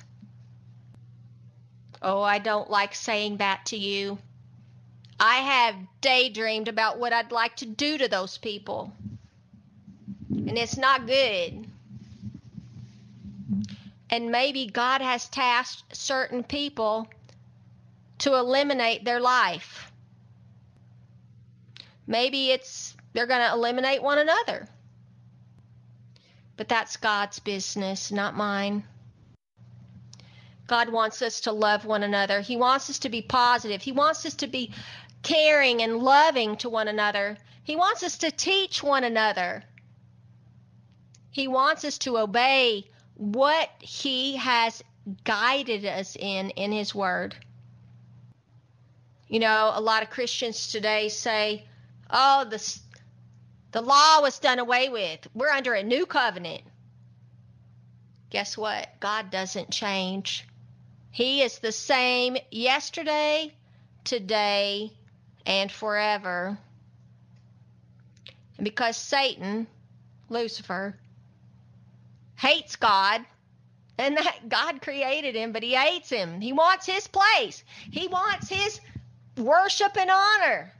Oh, I don't like saying that to you. I have daydreamed about what I'd like to do to those people, and it's not good. And maybe God has tasked certain people to eliminate their life. Maybe it's they're going to eliminate one another. But that's God's business, not mine. God wants us to love one another. He wants us to be positive. He wants us to be caring and loving to one another. He wants us to teach one another. He wants us to obey what he has guided us in in his word. You know, a lot of Christians today say, oh, the, the law was done away with. We're under a new covenant. Guess what? God doesn't change. He is the same yesterday, today, and forever. And because Satan, Lucifer, hates God, and that God created him, but he hates him. He wants his place. He wants his worship and honor.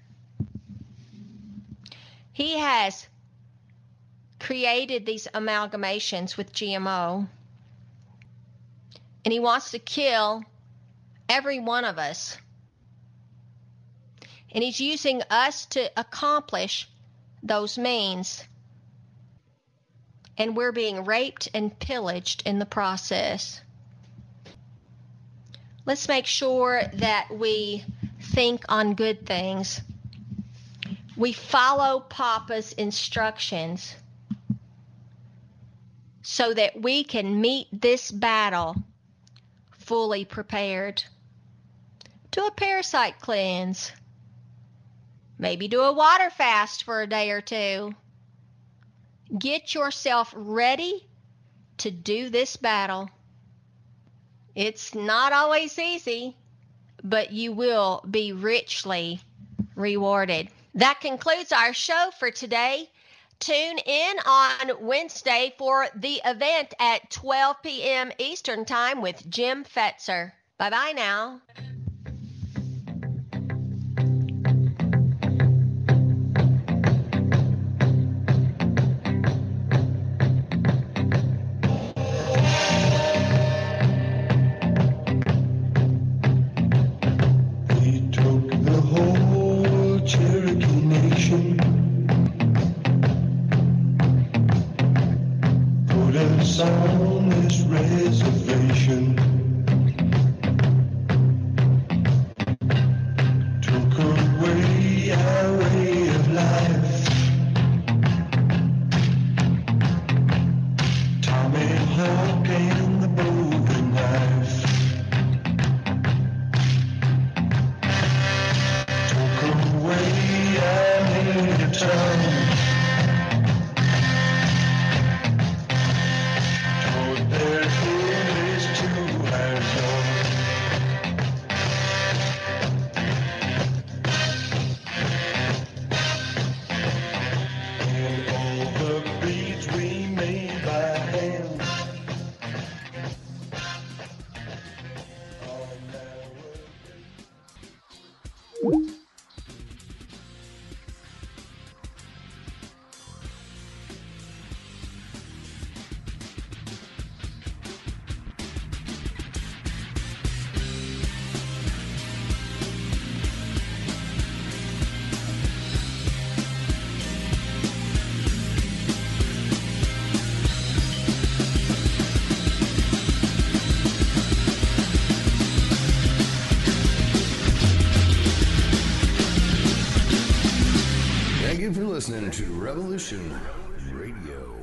He has created these amalgamations with G M O, and he wants to kill every one of us. And he's using us to accomplish those means. And we're being raped and pillaged in the process. Let's make sure that we think on good things. We follow Papa's instructions so that we can meet this battle fully prepared. Do a parasite cleanse. Maybe do a water fast for a day or two. Get yourself ready to do this battle. It's not always easy, but you will be richly rewarded. That concludes our show for today. Tune in on Wednesday for the event at twelve p.m. Eastern Time with Jim Fetzer. Bye-bye now. On this reservation, took away our way of life. Tommy Hall listening to Revolution Radio.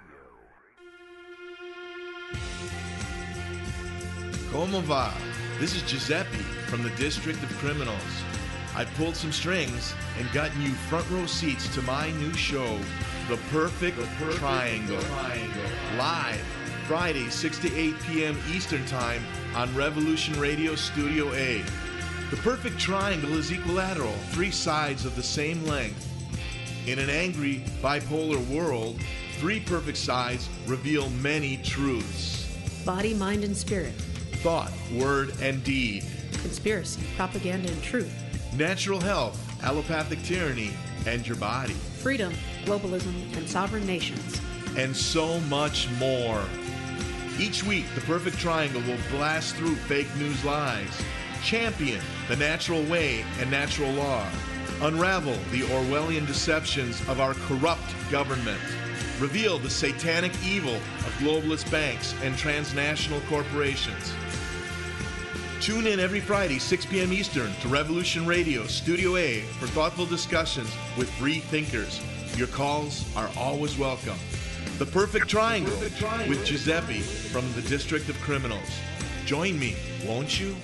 Como va? This is Giuseppe from the District of Criminals. I've pulled some strings and gotten you front row seats to my new show, The Perfect, the Perfect Triangle. Triangle. Live, Friday, six to eight p.m. Eastern Time on Revolution Radio Studio A. The Perfect Triangle is equilateral, three sides of the same length. In an angry, bipolar world, three perfect sides reveal many truths. Body, mind, and spirit. Thought, word, and deed. Conspiracy, propaganda, and truth. Natural health, allopathic tyranny, and your body. Freedom, globalism, and sovereign nations. And so much more. Each week, the Perfect Triangle will blast through fake news lies, champion the natural way and natural law, unravel the Orwellian deceptions of our corrupt government, reveal the satanic evil of globalist banks and transnational corporations. Tune in every Friday, six p.m. Eastern, to Revolution Radio Studio A for thoughtful discussions with free thinkers. Your calls are always welcome. The Perfect Triangle, the Perfect Triangle with Giuseppe from the District of Criminals. Join me, won't you?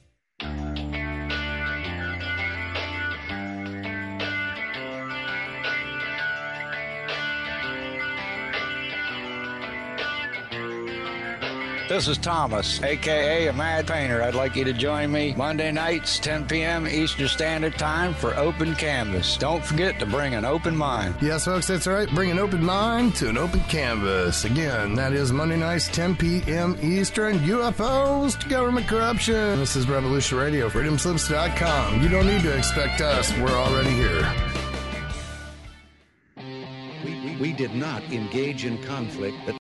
This is Thomas, a k a. a Mad Painter. I'd like you to join me Monday nights, ten p.m. Eastern Standard Time for Open Canvas. Don't forget to bring an open mind. Yes, folks, that's right. Bring an open mind to an open canvas. Again, that is Monday nights, ten p.m. Eastern. U F Os to government corruption. This is Revolution Radio, freedom slips dot com. You don't need to expect us. We're already here. We, we, we did not engage in conflict that